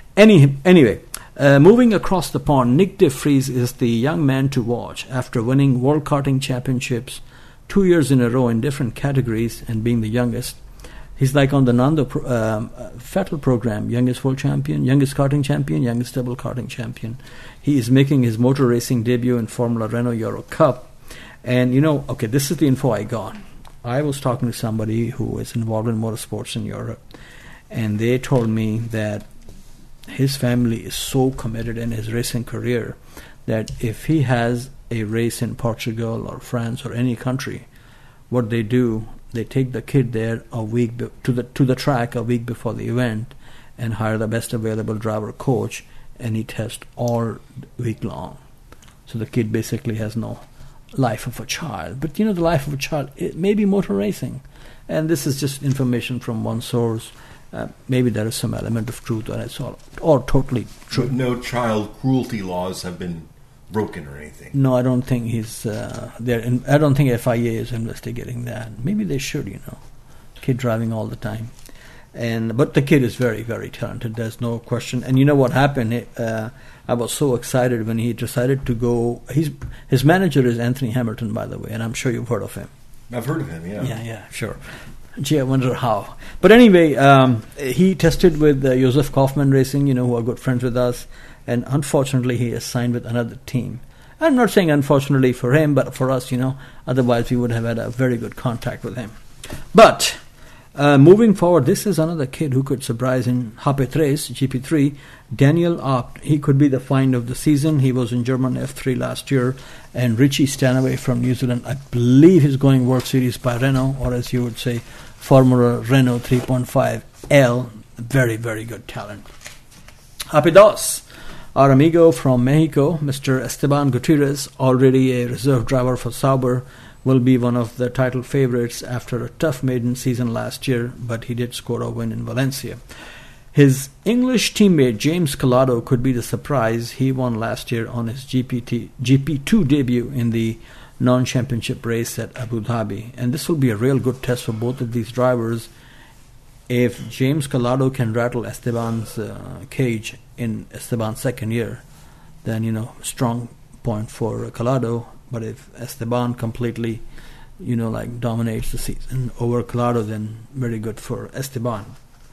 Anyway, moving across the pond, Nick De Vries is the young man to watch after winning World Karting Championships 2 years in a row in different categories and being the youngest. He's like on the Nando Vettel program, youngest world champion, youngest karting champion, youngest double karting champion. He is making his motor racing debut in Formula Renault Euro Cup. And this is the info I got. I was talking to somebody who is involved in motorsports in Europe, and they told me that his family is so committed in his racing career that if he has a race in Portugal or France or any country, what they do, they take the kid there a week to the track a week before the event and hire the best available driver coach, and he tests all week long. So the kid basically has no life of a child. But the life of a child, it may be motor racing. And this is just information from one source. Maybe there is some element of truth, and it's all totally true. But no child cruelty laws have been broken or anything. No, I don't think he's there. I don't think FIA is investigating that. Maybe they should. Kid driving all the time, but the kid is very, very talented. There's no question. And you know what happened? I was so excited when he decided to go. His manager is Anthony Hamilton, by the way, and I'm sure you've heard of him. I've heard of him. Yeah. Yeah, sure. Gee, I wonder how. But anyway, he tested with Josef Kaufmann Racing, who are good friends with us. And unfortunately, he is signed with another team. I'm not saying unfortunately for him, but for us, otherwise we would have had a very good contact with him. But moving forward, this is another kid who could surprise in GP3, GP3. Daniel Abt, he could be the find of the season. He was in German F3 last year. And Richie Stanaway from New Zealand, I believe he's going World Series by Renault, or as you would say, Formula Renault 3.5L. Very, very good talent. Rapidos. Our amigo from Mexico, Mr. Esteban Gutierrez, already a reserve driver for Sauber, will be one of the title favorites after a tough maiden season last year, but he did score a win in Valencia. His English teammate James Calado could be the surprise. He won last year on his GP2 debut in the non-championship race at Abu Dhabi. And this will be a real good test for both of these drivers. If James Calado can rattle Esteban's cage in Esteban's second year, then, strong point for Calado. But if Esteban completely, dominates the season over Calado, then very good for Esteban.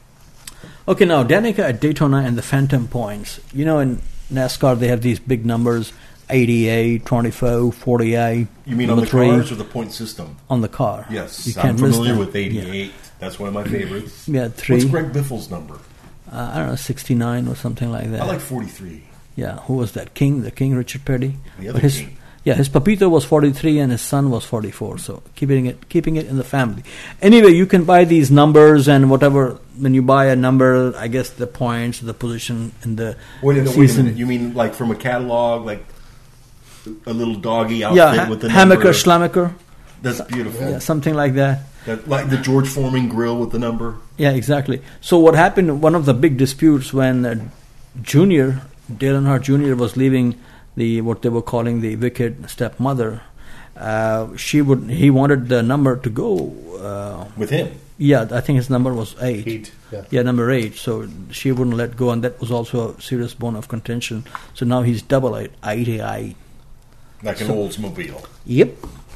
Okay, now Danica at Daytona and the Phantom points. In NASCAR they have these big numbers, 88, 24, 48. You mean on the cars or the point system? On the car. Yes, I'm familiar with 88. Yeah. That's one of my favorites. Yeah, 3. What's Greg Biffle's number? I don't know, 69 or something like that. I like 43. Yeah, who was that? The King, Richard Petty? The other King. Yeah, his papito was 43 and his son was 44, so keeping it in the family. Anyway, you can buy these numbers and whatever. When you buy a number, I guess the points, the position in the season. Wait a minute. You mean like from a catalog, like a little doggy outfit Yeah, with the Hammaker number. Schlammaker. That's beautiful. Yeah, something like that. Like the George Foreman grill with the number. Yeah, exactly. So what happened, one of the big disputes when Dale Earnhardt Jr. was leaving what they were calling the wicked stepmother, he wanted the number to go. With him. Yeah, I think his number was 8. 8, yeah. Yeah, number 8. So she wouldn't let go, and that was also a serious bone of contention. So now he's double 8. Like an Oldsmobile. Yep.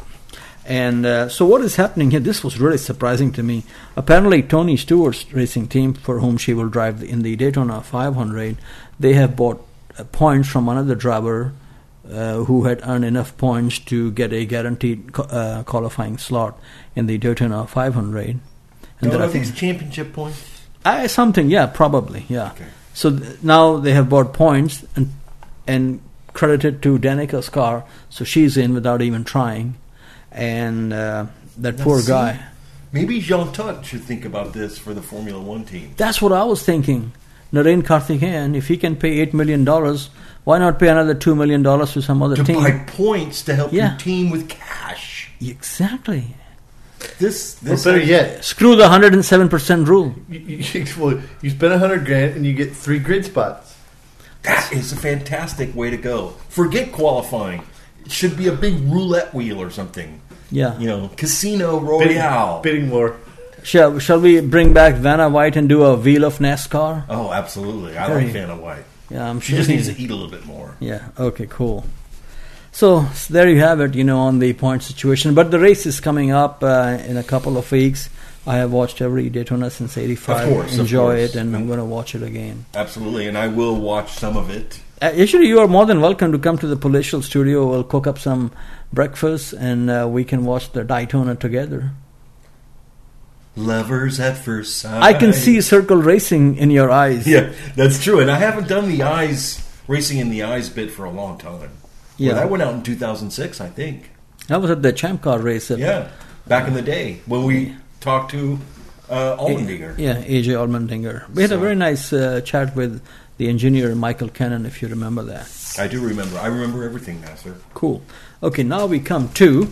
And so what is happening here? This was really surprising to me. Apparently, Tony Stewart's racing team, for whom she will drive in the Daytona 500, they have bought points from another driver who had earned enough points to get a guaranteed qualifying slot in the Daytona 500. And then I think these championship points? something, yeah, probably, yeah. Okay. So now they have bought points and credited to Danica's car, so she's in without even trying. And that poor guy. Maybe Jean Todt should think about this for the Formula One team. That's what I was thinking. Narain Karthikeyan, if he can pay $8 million, why not pay another $2 million to some other To team? buy points to help Yeah. your team with cash. Exactly. This Or better yet, Screw the 107% rule. you spend $100,000 and you get 3 grid spots. That is a fantastic way to go. Forget qualifying. It should be a big roulette wheel or something. Yeah. You know, Casino Royale. Bidding war. Shall we bring back Vanna White and do a wheel of NASCAR? Oh, absolutely. I Very- like Vanna White. Yeah, I'm She sure. just needs to eat a little bit more. Yeah, okay, cool. So there you have it, on the point situation. But the race is coming up in a couple of weeks. I have watched every Daytona since '85. Of course, Enjoy of course. it, and I'm going to watch it again. Absolutely, and I will watch some of it. Actually, you are more than welcome to come to the Palatial Studio. We'll cook up some breakfast, and we can watch the Daytona together. Lovers at first sight. I can see circle racing in your eyes. Yeah, that's true. And I haven't done the racing in the eyes bit for a long time. Yeah. Well, that went out in 2006, I think. I was at the Champ Car race. Yeah, back in the day when we talked to Allmendinger. Yeah, AJ Allmendinger. We had a very nice chat with the engineer Michael Cannon, if you remember that. I do remember. I remember everything now, sir. Cool. Okay, now we come to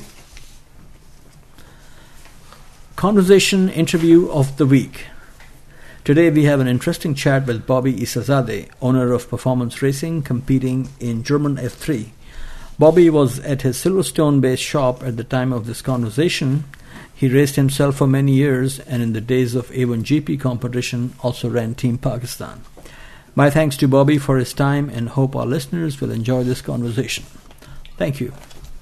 Conversation Interview of the Week. Today we have an interesting chat with Bobby Isazadeh, owner of Performance Racing, competing in German F3. Bobby was at his Silverstone-based shop at the time of this conversation. He raced himself for many years, and in the days of A1GP competition also ran Team Pakistan. My thanks to Bobby for his time, and hope our listeners will enjoy this conversation. Thank you.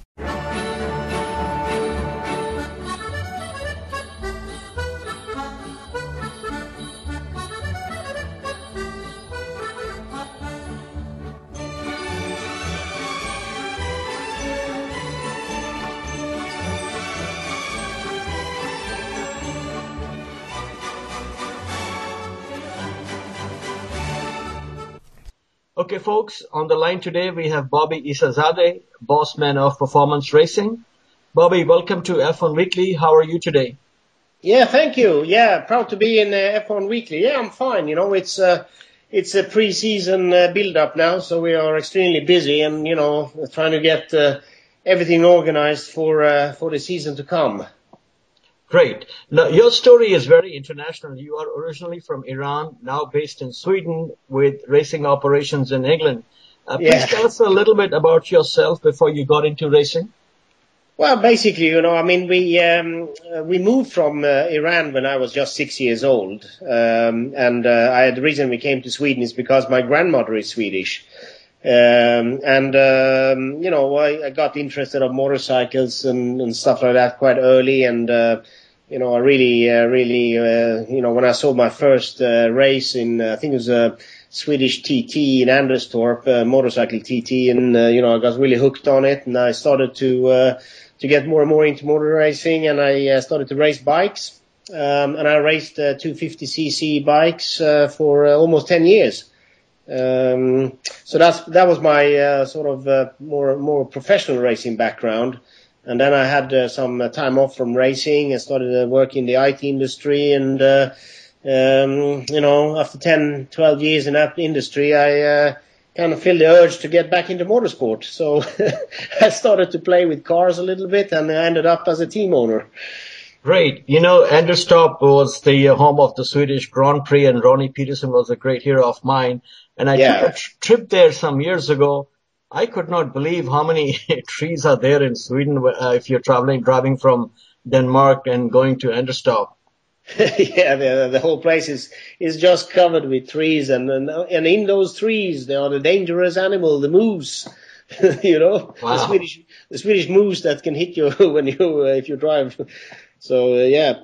Okay, folks, on the line today we have Bobby Isazadeh, boss man of Performance Racing. Bobby, welcome to F1 Weekly. How are you today? Yeah, thank you. Yeah, proud to be in F1 Weekly. Yeah, I'm fine. It's a pre-season build-up now, so we are extremely busy and, trying to get everything organized for the season to come. Great. Now, your story is very international. You are originally from Iran, now based in Sweden with racing operations in England. Please tell us a little bit about yourself before you got into racing. Well, basically, we moved from Iran when I was just 6 years old. The reason we came to Sweden is because my grandmother is Swedish. I got interested in motorcycles and stuff like that quite early. And, I really, when I saw my first race in, I think it was a Swedish TT in Anderstorp, motorcycle TT, and, I got really hooked on it. And I started to get more and more into motor racing, and I started to race bikes. And I raced 250cc bikes for almost 10 years. So that was my sort of more professional racing background. And then I had some time off from racing. I started working in the IT industry, and after 10, 12 years in that industry, I kind of feel the urge to get back into motorsport. So I started to play with cars a little bit, and I ended up as a team owner. Great. Anderstorp was the home of the Swedish Grand Prix, and Ronnie Peterson was a great hero of mine. And I took a trip there some years ago. I could not believe how many trees are there in Sweden if you're driving from Denmark and going to Anderstorp. Yeah, the whole place is just covered with trees, and in those trees there are the dangerous animal, the moose. Wow. the Swedish moose that can hit you when if you drive. So yeah.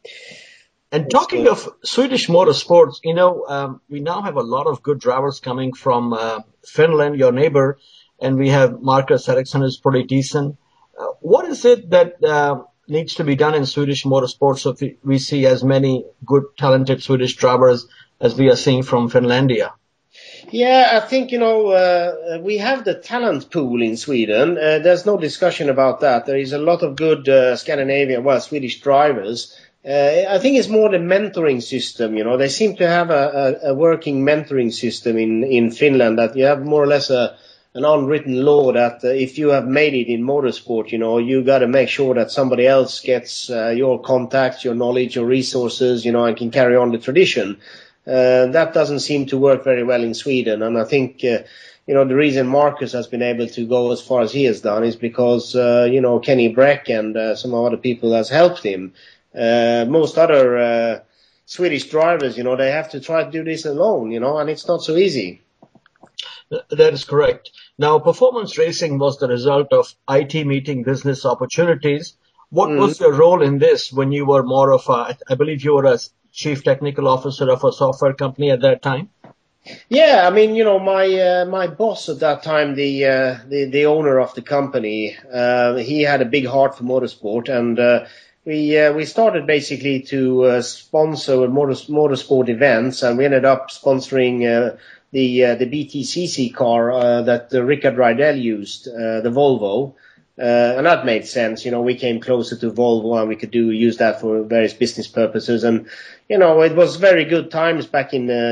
And talking of Swedish motorsports, we now have a lot of good drivers coming from Finland, your neighbor, and we have Marcus Ericsson who's pretty decent. What is it that needs to be done in Swedish motorsports so we see as many good, talented Swedish drivers as we are seeing from Finlandia? Yeah, I think, we have the talent pool in Sweden. There's no discussion about that. There is a lot of good Swedish drivers. I think it's more the mentoring system. They seem to have a working mentoring system in Finland, that you have more or less an unwritten law that if you have made it in motorsport, you got to make sure that somebody else gets your contacts, your knowledge, your resources, and can carry on the tradition. That doesn't seem to work very well in Sweden, and I think the reason Marcus has been able to go as far as he has done is because Kenny Breck and some other people has helped him. Most other Swedish drivers, they have to try to do this alone, and it's not so easy. That is correct. Now, performance racing was the result of IT meeting business opportunities. What was your role in this when you were more of I believe you were a chief technical officer of a software company at that time? Yeah, I mean, my boss at that time, the owner of the company, he had a big heart for motorsport, and we started basically to sponsor motorsport events, and we ended up sponsoring the BTCC car that Rickard Rydell used, the Volvo. And that made sense. We came closer to Volvo and we could use that for various business purposes. And, it was very good times back in the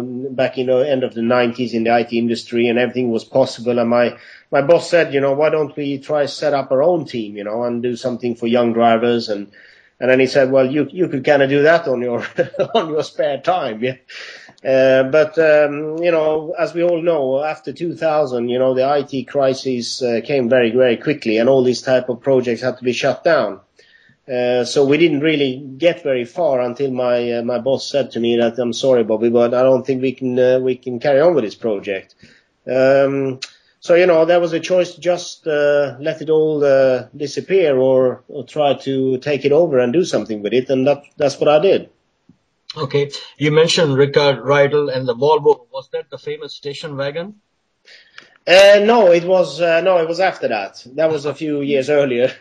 end of the 90s in the IT industry, and everything was possible. And my boss said, why don't we try set up our own team, and do something for young drivers. And then he said, well, you could kind of do that on your, on your spare time. Yeah. But as we all know, after 2000, the IT crisis came very, very quickly, and all these type of projects had to be shut down. So we didn't really get very far until my boss said to me that, I'm sorry, Bobby, but I don't think we can carry on with this project. So, there was a choice to just let it all disappear or try to take it over and do something with it, and that's what I did. Okay. You mentioned Rickard Rydell and the Volvo. Was that the famous station wagon? No, it was after that. That was a few years earlier.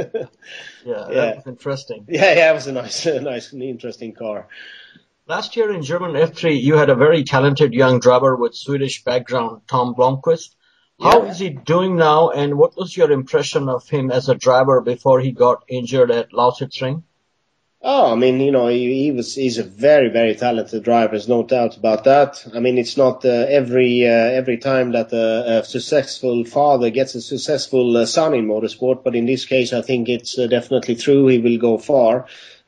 That was interesting. Yeah, it was a nice and interesting car. Last year in German F3, you had a very talented young driver with Swedish background, Tom Blomqvist. How is he doing now, and what was your impression of him as a driver before he got injured at Lausitzring? Oh, I mean, he's a very, very talented driver. There's no doubt about that. I mean, it's not every time that a successful father gets a successful son in motorsport, but in this case, I think it's definitely true. He will go far.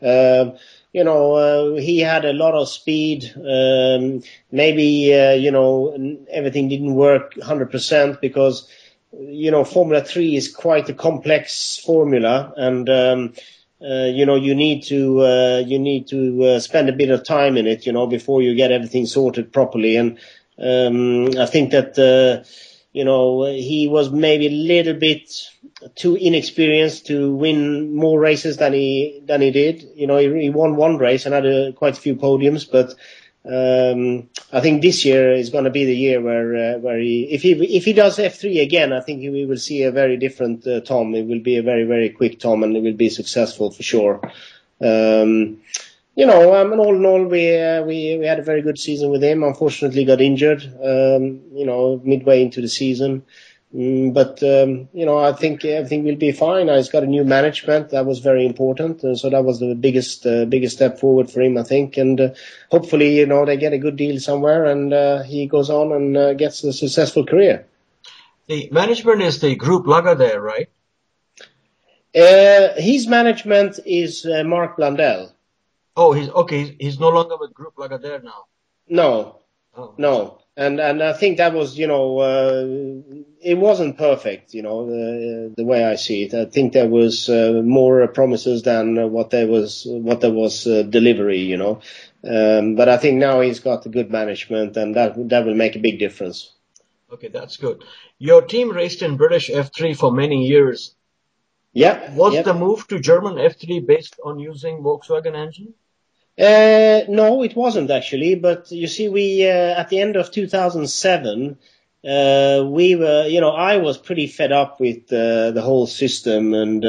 He had a lot of speed. Maybe everything didn't work 100% because, Formula 3 is quite a complex formula, and you need to spend a bit of time in it, before you get everything sorted properly. And I think that he was maybe a little bit too inexperienced to win more races than he did. He won one race and had quite a few podiums, but I think this year is going to be the year where he, if he does F3 again, I think we will see a very different Tom. It will be a very, very quick Tom, and it will be successful for sure. All in all, we had a very good season with him. Unfortunately, got injured, midway into the season. But I think everything will be fine. He's got a new management. That was very important. So that was the biggest step forward for him, I think. And hopefully, they get a good deal somewhere, and he goes on and gets a successful career. The management is the Group Lagardère, right? His management is Mark Blundell. Oh, he's no longer with Group Lagardère now. No. Oh. No. And I think that was, it wasn't perfect, the way I see it. I think there was more promises than what there was delivery, But I think now he's got a good management, and that will make a big difference. Okay, that's good. Your team raced in British F3 for many years. Yeah. Was the move to German F3 based on using Volkswagen engine? No, it wasn't actually. But you see, we at the end of 2007, we were, I was pretty fed up with the whole system, and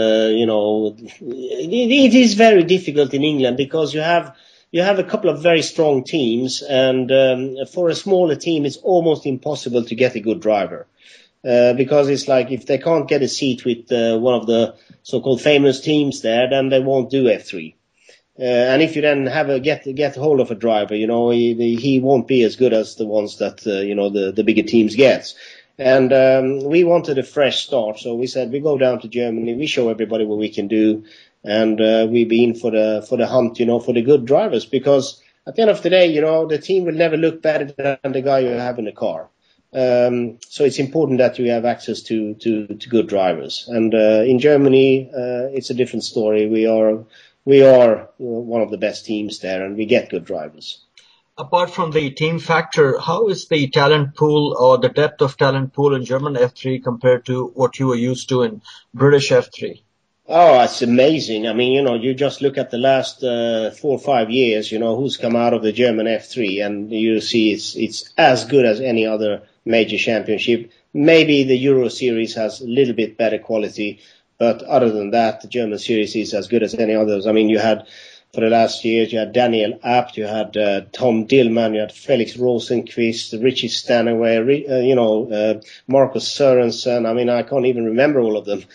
it is very difficult in England because you have a couple of very strong teams, and for a smaller team, it's almost impossible to get a good driver. Because it's like if they can't get a seat with one of the so-called famous teams there, then they won't do F3. And if you then get hold of a driver, he won't be as good as the ones that the bigger teams get. And we wanted a fresh start, so we said we go down to Germany, we show everybody what we can do, and we be in for the hunt, for the good drivers. Because at the end of the day, the team will never look better than the guy you have in the car. So it's important that you have access to good drivers. And in Germany, it's a different story. We are one of the best teams there, and we get good drivers. Apart from the team factor, how is the talent pool or the depth of talent pool in German F3 compared to what you were used to in British F3? Oh, it's amazing. I mean, you just look at the last 4 or 5 years, who's come out of the German F3, and you see it's as good as any other major championship. Maybe the Euro Series has a little bit better quality, but other than that, the German Series is as good as any others. I mean, you had, for the last years, you had Daniel Abt, you had Tom Dillman, you had Felix Rosenqvist, Richie Stanaway, Marcus Sørensen. I mean, I can't even remember all of them.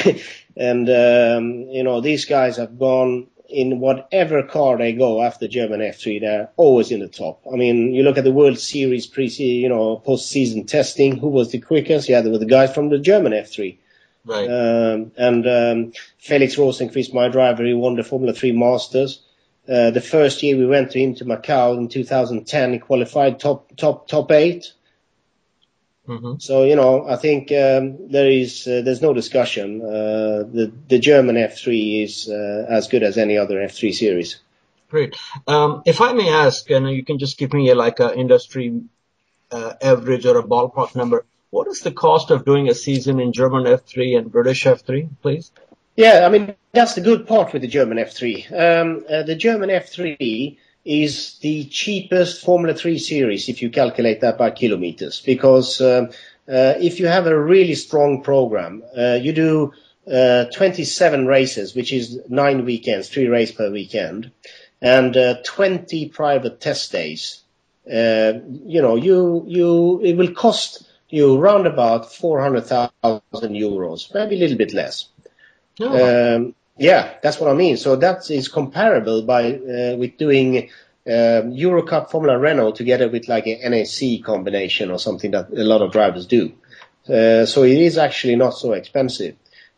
And these guys have gone in whatever car they go after German F3, they're always in the top. I mean, you look at the World Series post-season testing, who was the quickest? Yeah, there were the guys from the German F3. Right. And Felix Rosenqvist, my driver, he won the Formula 3 Masters. The first year we went to him to Macau in 2010, he qualified top 8. Mm-hmm. So, I think there's no discussion. The German F3 is as good as any other F3 series. Great. If I may ask, and you can just give me a industry average or a ballpark number, what is the cost of doing a season in German F3 and British F3, please? Yeah, I mean, that's the good part with the German F3. The German F3 is the cheapest Formula 3 series if you calculate that by kilometers. Because if you have a really strong program, you do 27 races, which is 9 weekends, 3 races per weekend, and 20 private test days. It will cost you round about 400,000 euros, maybe a little bit less. Oh. Yeah, that's what I mean. So that is comparable with doing Eurocup Formula Renault together with like an NAC combination or something that a lot of drivers do. So it is actually not so expensive.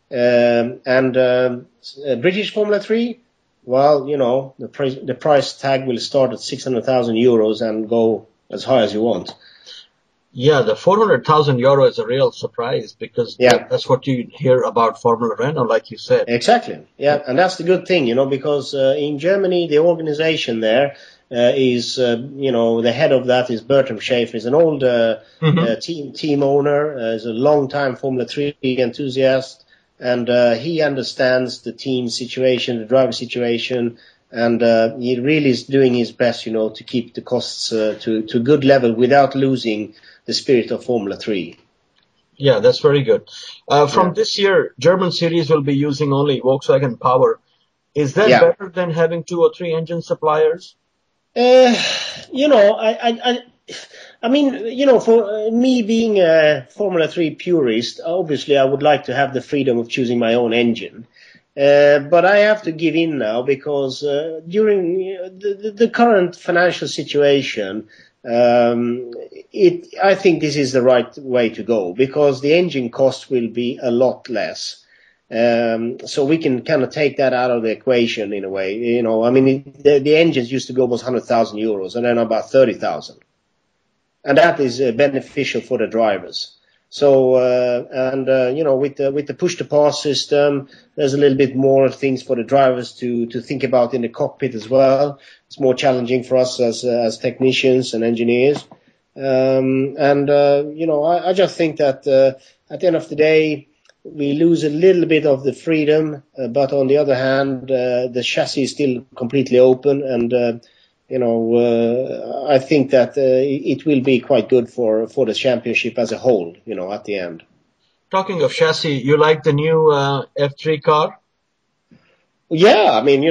British Formula 3, well, the price tag will start at 600,000 euros and go as high as you want. Yeah, the 400,000 euro is a real surprise because that's what you hear about Formula Renault, like you said. Exactly. Yeah, and that's the good thing, because in Germany, the organization there is, the head of that is Bertram Schaefer. He's an old team owner, is a long-time Formula 3 enthusiast, and he understands the team situation, the driver situation, and he really is doing his best, to keep the costs to a good level without losing the spirit of Formula 3. Yeah, that's very good. From this year, German series will be using only Volkswagen power. Is that better than having 2 or 3 engine suppliers? I I mean, for me being a Formula 3 purist, obviously I would like to have the freedom of choosing my own engine. But I have to give in now because during the current financial situation, I think this is the right way to go because the engine cost will be a lot less. So we can kind of take that out of the equation in a way. I mean, the engines used to be almost 100,000 euros and then about 30,000. And that is beneficial for the drivers. So, with the push-to-pass system, there's a little bit more things for the drivers to think about in the cockpit as well. It's more challenging for us as technicians and engineers. I just think that at the end of the day, we lose a little bit of the freedom, but on the other hand, the chassis is still completely open and I think that it will be quite good for the championship as a whole, at the end. Talking of chassis, you like the new F3 car? Yeah, I mean,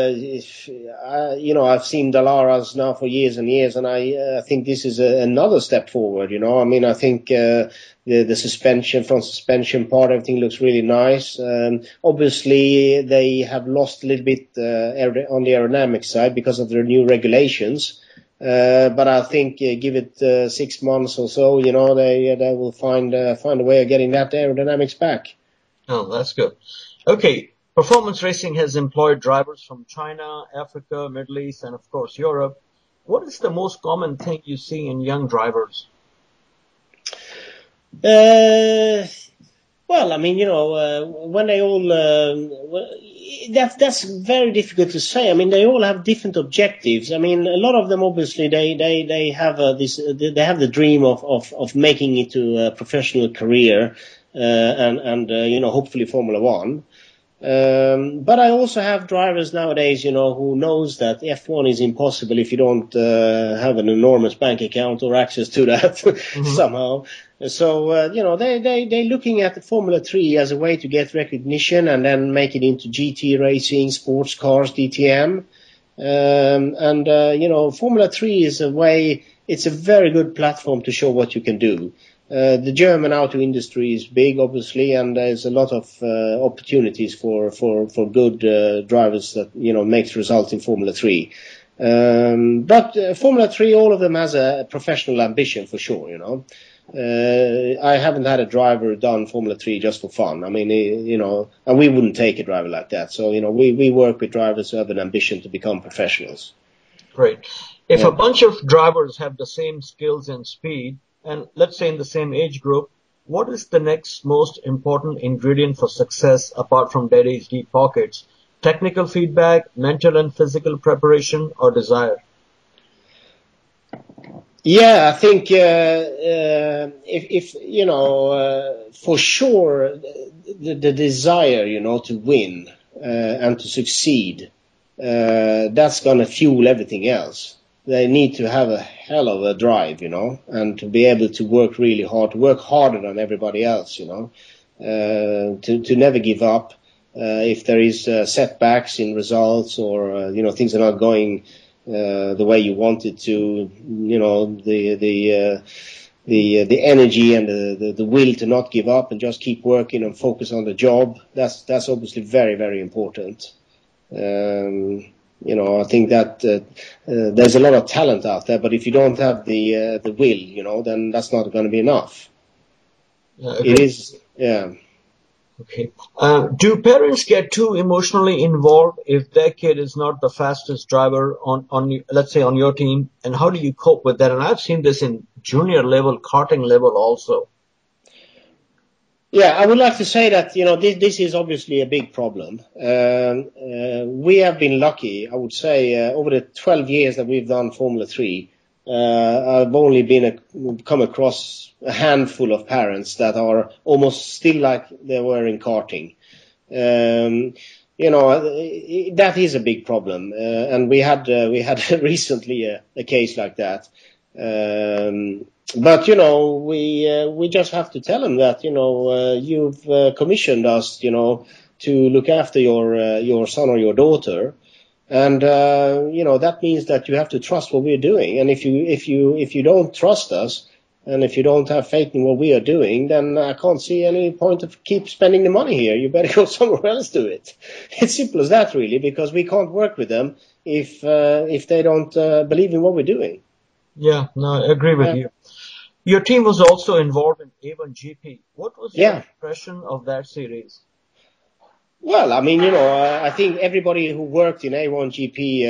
I've seen Dalaras now for years and years, and I think this is another step forward. I mean, I think the front suspension part, everything looks really nice. Obviously, they have lost a little bit on the aerodynamic side because of their new regulations. But I think give it 6 months or so, they will find a way of getting that aerodynamics back. Oh, that's good. Okay. Performance racing has employed drivers from China, Africa, Middle East, and of course Europe. What is the most common thing you see in young drivers? Well, I mean, when they all, that's very difficult to say. I mean, they all have different objectives. I mean, a lot of them obviously they have they have the dream of making it to a professional career, and hopefully Formula One. But I also have drivers nowadays, who knows that F1 is impossible if you don't have an enormous bank account or access to that somehow. So, they're looking at the Formula 3 as a way to get recognition and then make it into GT racing, sports cars, DTM. Formula 3 is it's a very good platform to show what you can do. The German auto industry is big, obviously, and there's a lot of opportunities for good drivers that makes results in Formula 3. But Formula 3, all of them has a professional ambition for sure. I haven't had a driver done Formula 3 just for fun. I mean, and we wouldn't take a driver like that. So we work with drivers who have an ambition to become professionals. Great. If a bunch of drivers have the same skills and speed, and let's say in the same age group, what is the next most important ingredient for success apart from daddy's deep pockets? Technical feedback, mental and physical preparation, or desire? Yeah, I think for sure the desire, to win and to succeed, that's going to fuel everything else. They need to have a hell of a drive, and to be able to work really hard, to work harder than everybody else, to never give up. If there is setbacks in results or, things are not going the way you want it to, the energy and the will to not give up and just keep working and focus on the job, that's obviously very, very important. I think that there's a lot of talent out there, but if you don't have the will, then that's not going to be enough. It is, yeah. Okay. Do parents get too emotionally involved if their kid is not the fastest driver on let's say on your team? And how do you cope with that? And I've seen this in junior level, karting level also. Yeah, I would like to say that, this is obviously a big problem. We have been lucky, I would say, over the 12 years that we've done Formula 3, I've only come across a handful of parents that are almost still like they were in karting. That is a big problem. And we had recently a case like that. But we just have to tell them that you've commissioned us to look after your son or your daughter, And that means that you have to trust what we're doing. And if you don't trust us, and if you don't have faith in what we are doing, then I can't see any point of keep spending the money here. You better go somewhere else to it. It's simple as that, really, because we can't work with them if they don't believe in what we're doing. Yeah, no, I agree with you. Your team was also involved in A1GP. What was your impression of that series? Well, I mean, I think everybody who worked in A1GP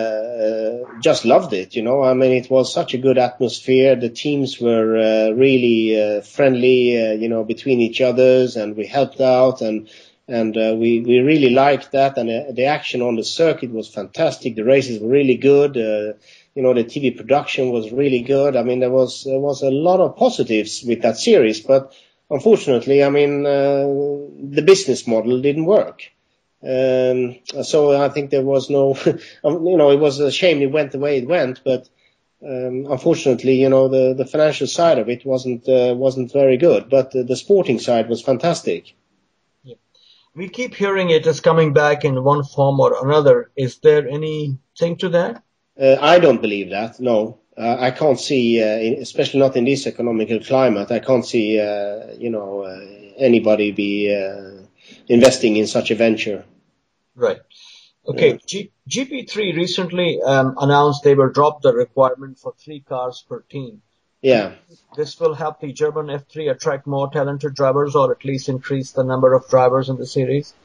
just loved it, I mean, it was such a good atmosphere. The teams were really friendly, between each others, and we helped out, and we really liked that. And the action on the circuit was fantastic. The races were really good. The TV production was really good. I mean, there was a lot of positives with that series, but unfortunately, I mean, the business model didn't work. So I think there was no, it was a shame it went the way it went, but unfortunately, the financial side of it wasn't very good, but the sporting side was fantastic. Yeah. We keep hearing it is coming back in one form or another. Is there anything to that? I don't believe that, no. I can't see, especially not in this economical climate, I can't see, anybody be investing in such a venture. Right. Okay. Yeah. GP3 recently announced they will drop the requirement for 3 cars per team. Yeah. This will help the German F3 attract more talented drivers, or at least increase the number of drivers in the series.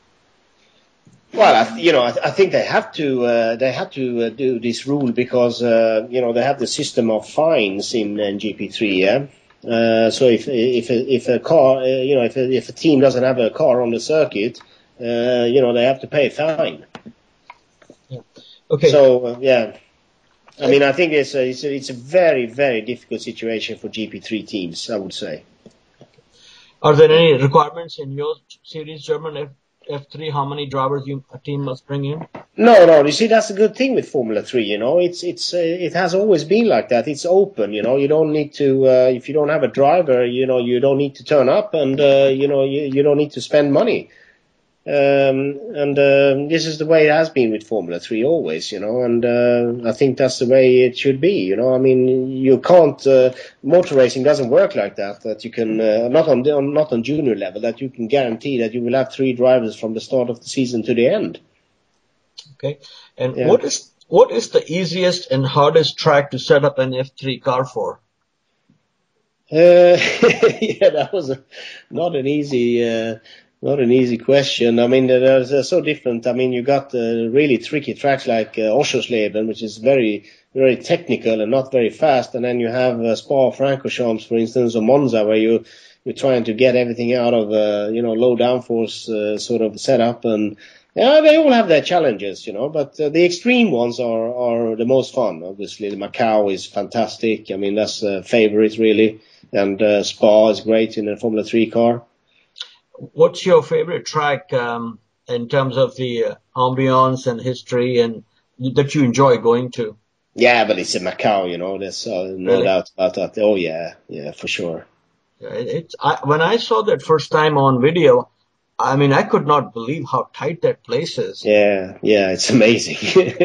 Well, I think they have to do this rule because they have the system of fines in GP3. Yeah. So if a car, if a team doesn't have a car on the circuit, they have to pay a fine. Yeah. Okay. So I mean, I think it's a very, very difficult situation for GP3 teams, I would say. Are there any requirements in your series, German F3, how many drivers a team must bring in? No. You see, that's a good thing with Formula 3. It has always been like that. It's open. You don't need to. If you don't have a driver, you don't need to turn up, and you don't need to spend money. This is the way it has been with Formula 3 always. And I think that's the way it should be. I mean, you can't. Motor racing doesn't work like that. That you can not on junior level. That you can guarantee that you will have 3 drivers from the start of the season to the end. Okay. And what is the easiest and hardest track to set up an F3 car for? That was not an easy question. I mean, they're so different. I mean, you got really tricky tracks like Oschersleben, which is very, very technical and not very fast. And then you have Spa-Francorchamps, for instance, or Monza, where you're trying to get everything out of low downforce sort of setup. And they all have their challenges, but the extreme ones are the most fun. Obviously, the Macau is fantastic. I mean, that's a favorite really, and Spa is great in a Formula 3 car. What's your favorite track in terms of the ambience and history and that you enjoy going to? Yeah, but it's in Macau, there's no doubt about that. Oh yeah, for sure. Yeah, when I saw that first time on video, I mean, I could not believe how tight that place is. Yeah, it's amazing.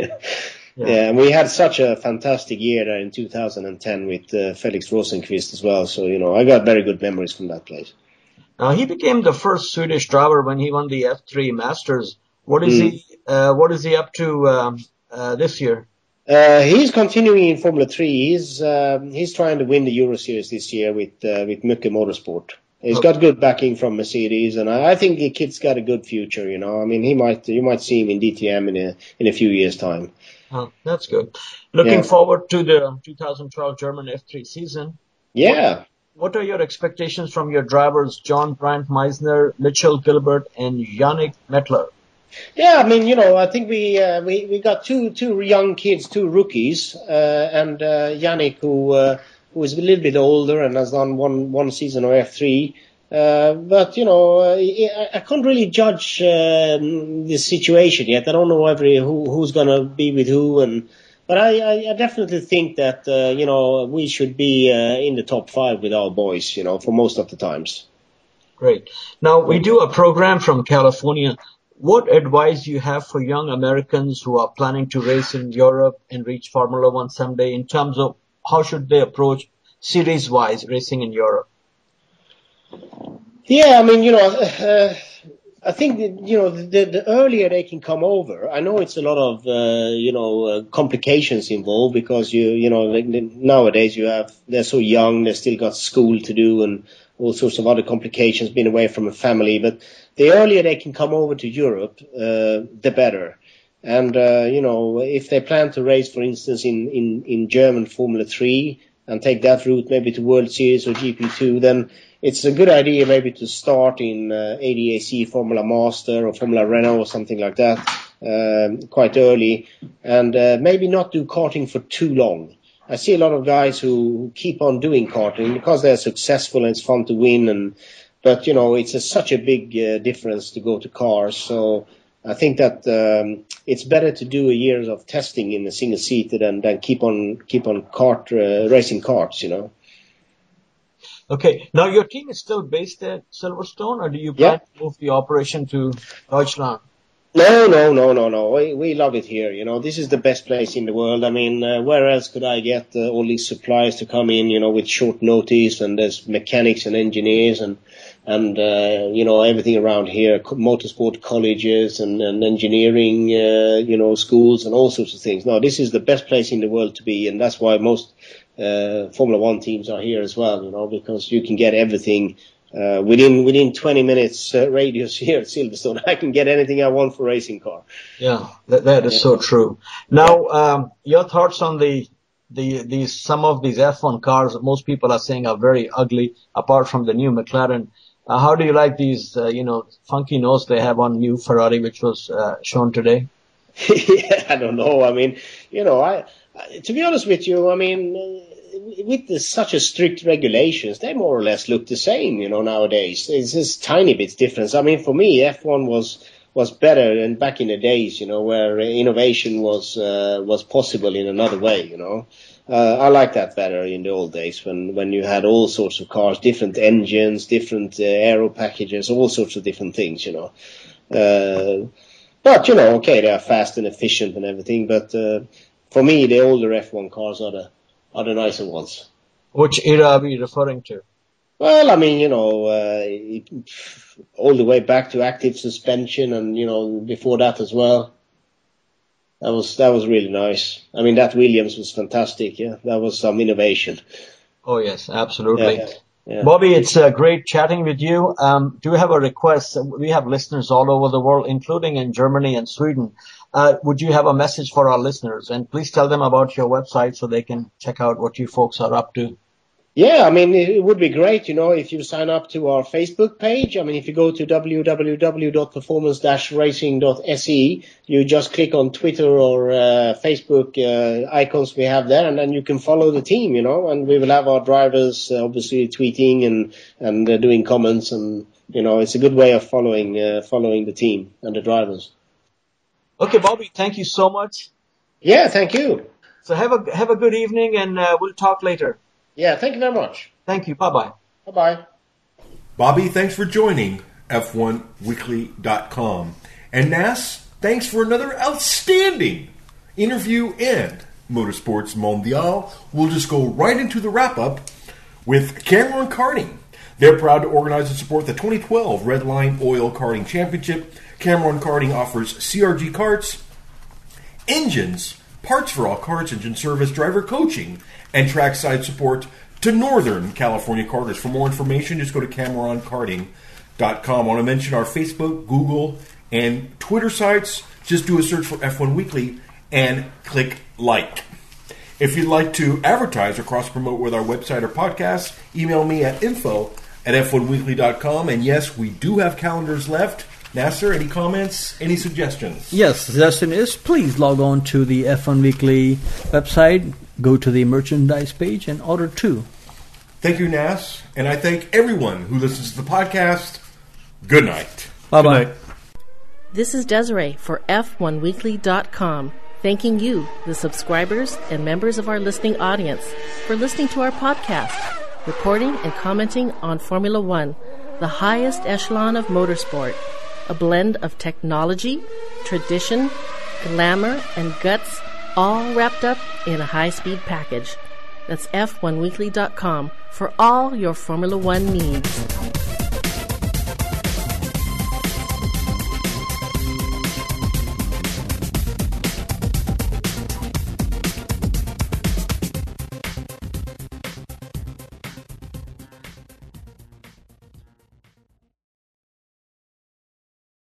Yeah, and we had such a fantastic year there in 2010 with Felix Rosenqvist as well. So, I got very good memories from that place. Now, he became the first Swedish driver when he won the F3 Masters. What is he up to this year? He's continuing in Formula 3. He's trying to win the Euro Series this year with Mücke Motorsport. He's got good backing from Mercedes, and I think the kid's got a good future. I mean, you might see him in DTM in a few years' time. Oh, that's good. Looking forward to the 2012 German F3 season. Yeah. What are your expectations from your drivers, John Brandt Meisner, Mitchell Gilbert, and Yannick Mettler? Yeah, I mean, I think we got two young kids, 2 rookies, and Yannick, who is a little bit older and has done one season of F3. But I can't really judge the situation yet. I don't know who's going to be with who, but I definitely think that we should be in the top 5 with our boys, for most of the times. Great. Now we do a program from California. what advice do you have for young Americans who are planning to race in Europe and reach Formula One someday in terms of how should they approach series-wise racing in Europe? Yeah, I mean, I think that, the earlier they can come over. I know it's a lot of complications involved because nowadays they're so young, they still got school to do and all sorts of other complications, being away from a family. But the earlier they can come over to Europe, the better. And if they plan to race, for instance, in German Formula 3 and take that route maybe to World Series or GP2, then it's a good idea maybe to start in ADAC Formula Master or Formula Renault or something like that quite early, and maybe not do karting for too long. I see a lot of guys who keep on doing karting because they're successful and it's fun to win, but it's such a big difference to go to cars. So I think that it's better to do a year of testing in a single seater than keep on racing karts. Okay. Now, your team is still based at Silverstone, or do you plan to move the operation to Deutschland? No. We love it here. This is the best place in the world. I mean, where else could I get all these suppliers to come in, with short notice, and there's mechanics and engineers and everything around here, motorsport colleges and engineering, schools and all sorts of things. No, this is the best place in the world to be, and that's why most Formula One teams are here as well, because you can get everything within 20 minutes radius here at Silverstone. I can get anything I want for racing car. Yeah, that is so true. Now, your thoughts on some of these F1 cars that most people are saying are very ugly, apart from the new McLaren. How do you like these, funky nose they have on new Ferrari, which was shown today? Yeah, I don't know. I mean, to be honest with you, I mean, with such a strict regulations, they more or less look the same, nowadays. It's just tiny bits difference. I mean, for me, F1 was better than back in the days, where innovation was possible in another way, I like that better in the old days when you had all sorts of cars, different engines, different aero packages, all sorts of different things, But, okay, they are fast and efficient and everything, but for me, the older F1 cars are the nicer ones. Which era are we referring to? Well, I mean, all the way back to active suspension and, before that as well. That was really nice. I mean, that Williams was fantastic, yeah. That was some innovation. Oh, yes, absolutely. Yeah. Bobby, it's great chatting with you. Do you have a request? We have listeners all over the world, including in Germany and Sweden. Would you have a message for our listeners? And please tell them about your website so they can check out what you folks are up to. Yeah, I mean, it would be great, if you sign up to our Facebook page. I mean, if you go to www.performance-racing.se, you just click on Twitter or Facebook icons we have there, and then you can follow the team, and we will have our drivers obviously tweeting and doing comments, and, it's a good way of following the team and the drivers. Okay, Bobby, thank you so much. Yeah, thank you. So have a good evening, and we'll talk later. Yeah, thank you very much. Thank you. Bye-bye. Bye-bye. Bobby, thanks for joining F1Weekly.com. And Nas, thanks for another outstanding interview and Motorsports Mondial. We'll just go right into the wrap-up with Cameron Karting. They're proud to organize and support the 2012 Red Line Oil Karting Championship. Cameron Karting offers CRG karts, engines, parts for all karts, engine service, driver coaching, and trackside support to Northern California karters. For more information, just go to CameronKarting.com. I want to mention our Facebook, Google, and Twitter sites. Just do a search for F1 Weekly and click like. If you'd like to advertise or cross-promote with our website or podcast, email me at info@f1weekly.com. And yes, we do have calendars left. Nasser, any comments, any suggestions? Yes, the suggestion is please log on to the F1 Weekly website, go to the merchandise page, and order 2. Thank you, Nas, and I thank everyone who listens to the podcast. Good night. Bye-bye. Good night. This is Desiree for F1Weekly.com, thanking you, the subscribers and members of our listening audience, for listening to our podcast, reporting and commenting on Formula One, the highest echelon of motorsport. a blend of technology, tradition, glamour, and guts, all wrapped up in a high-speed package. That's F1Weekly.com for all your Formula One needs.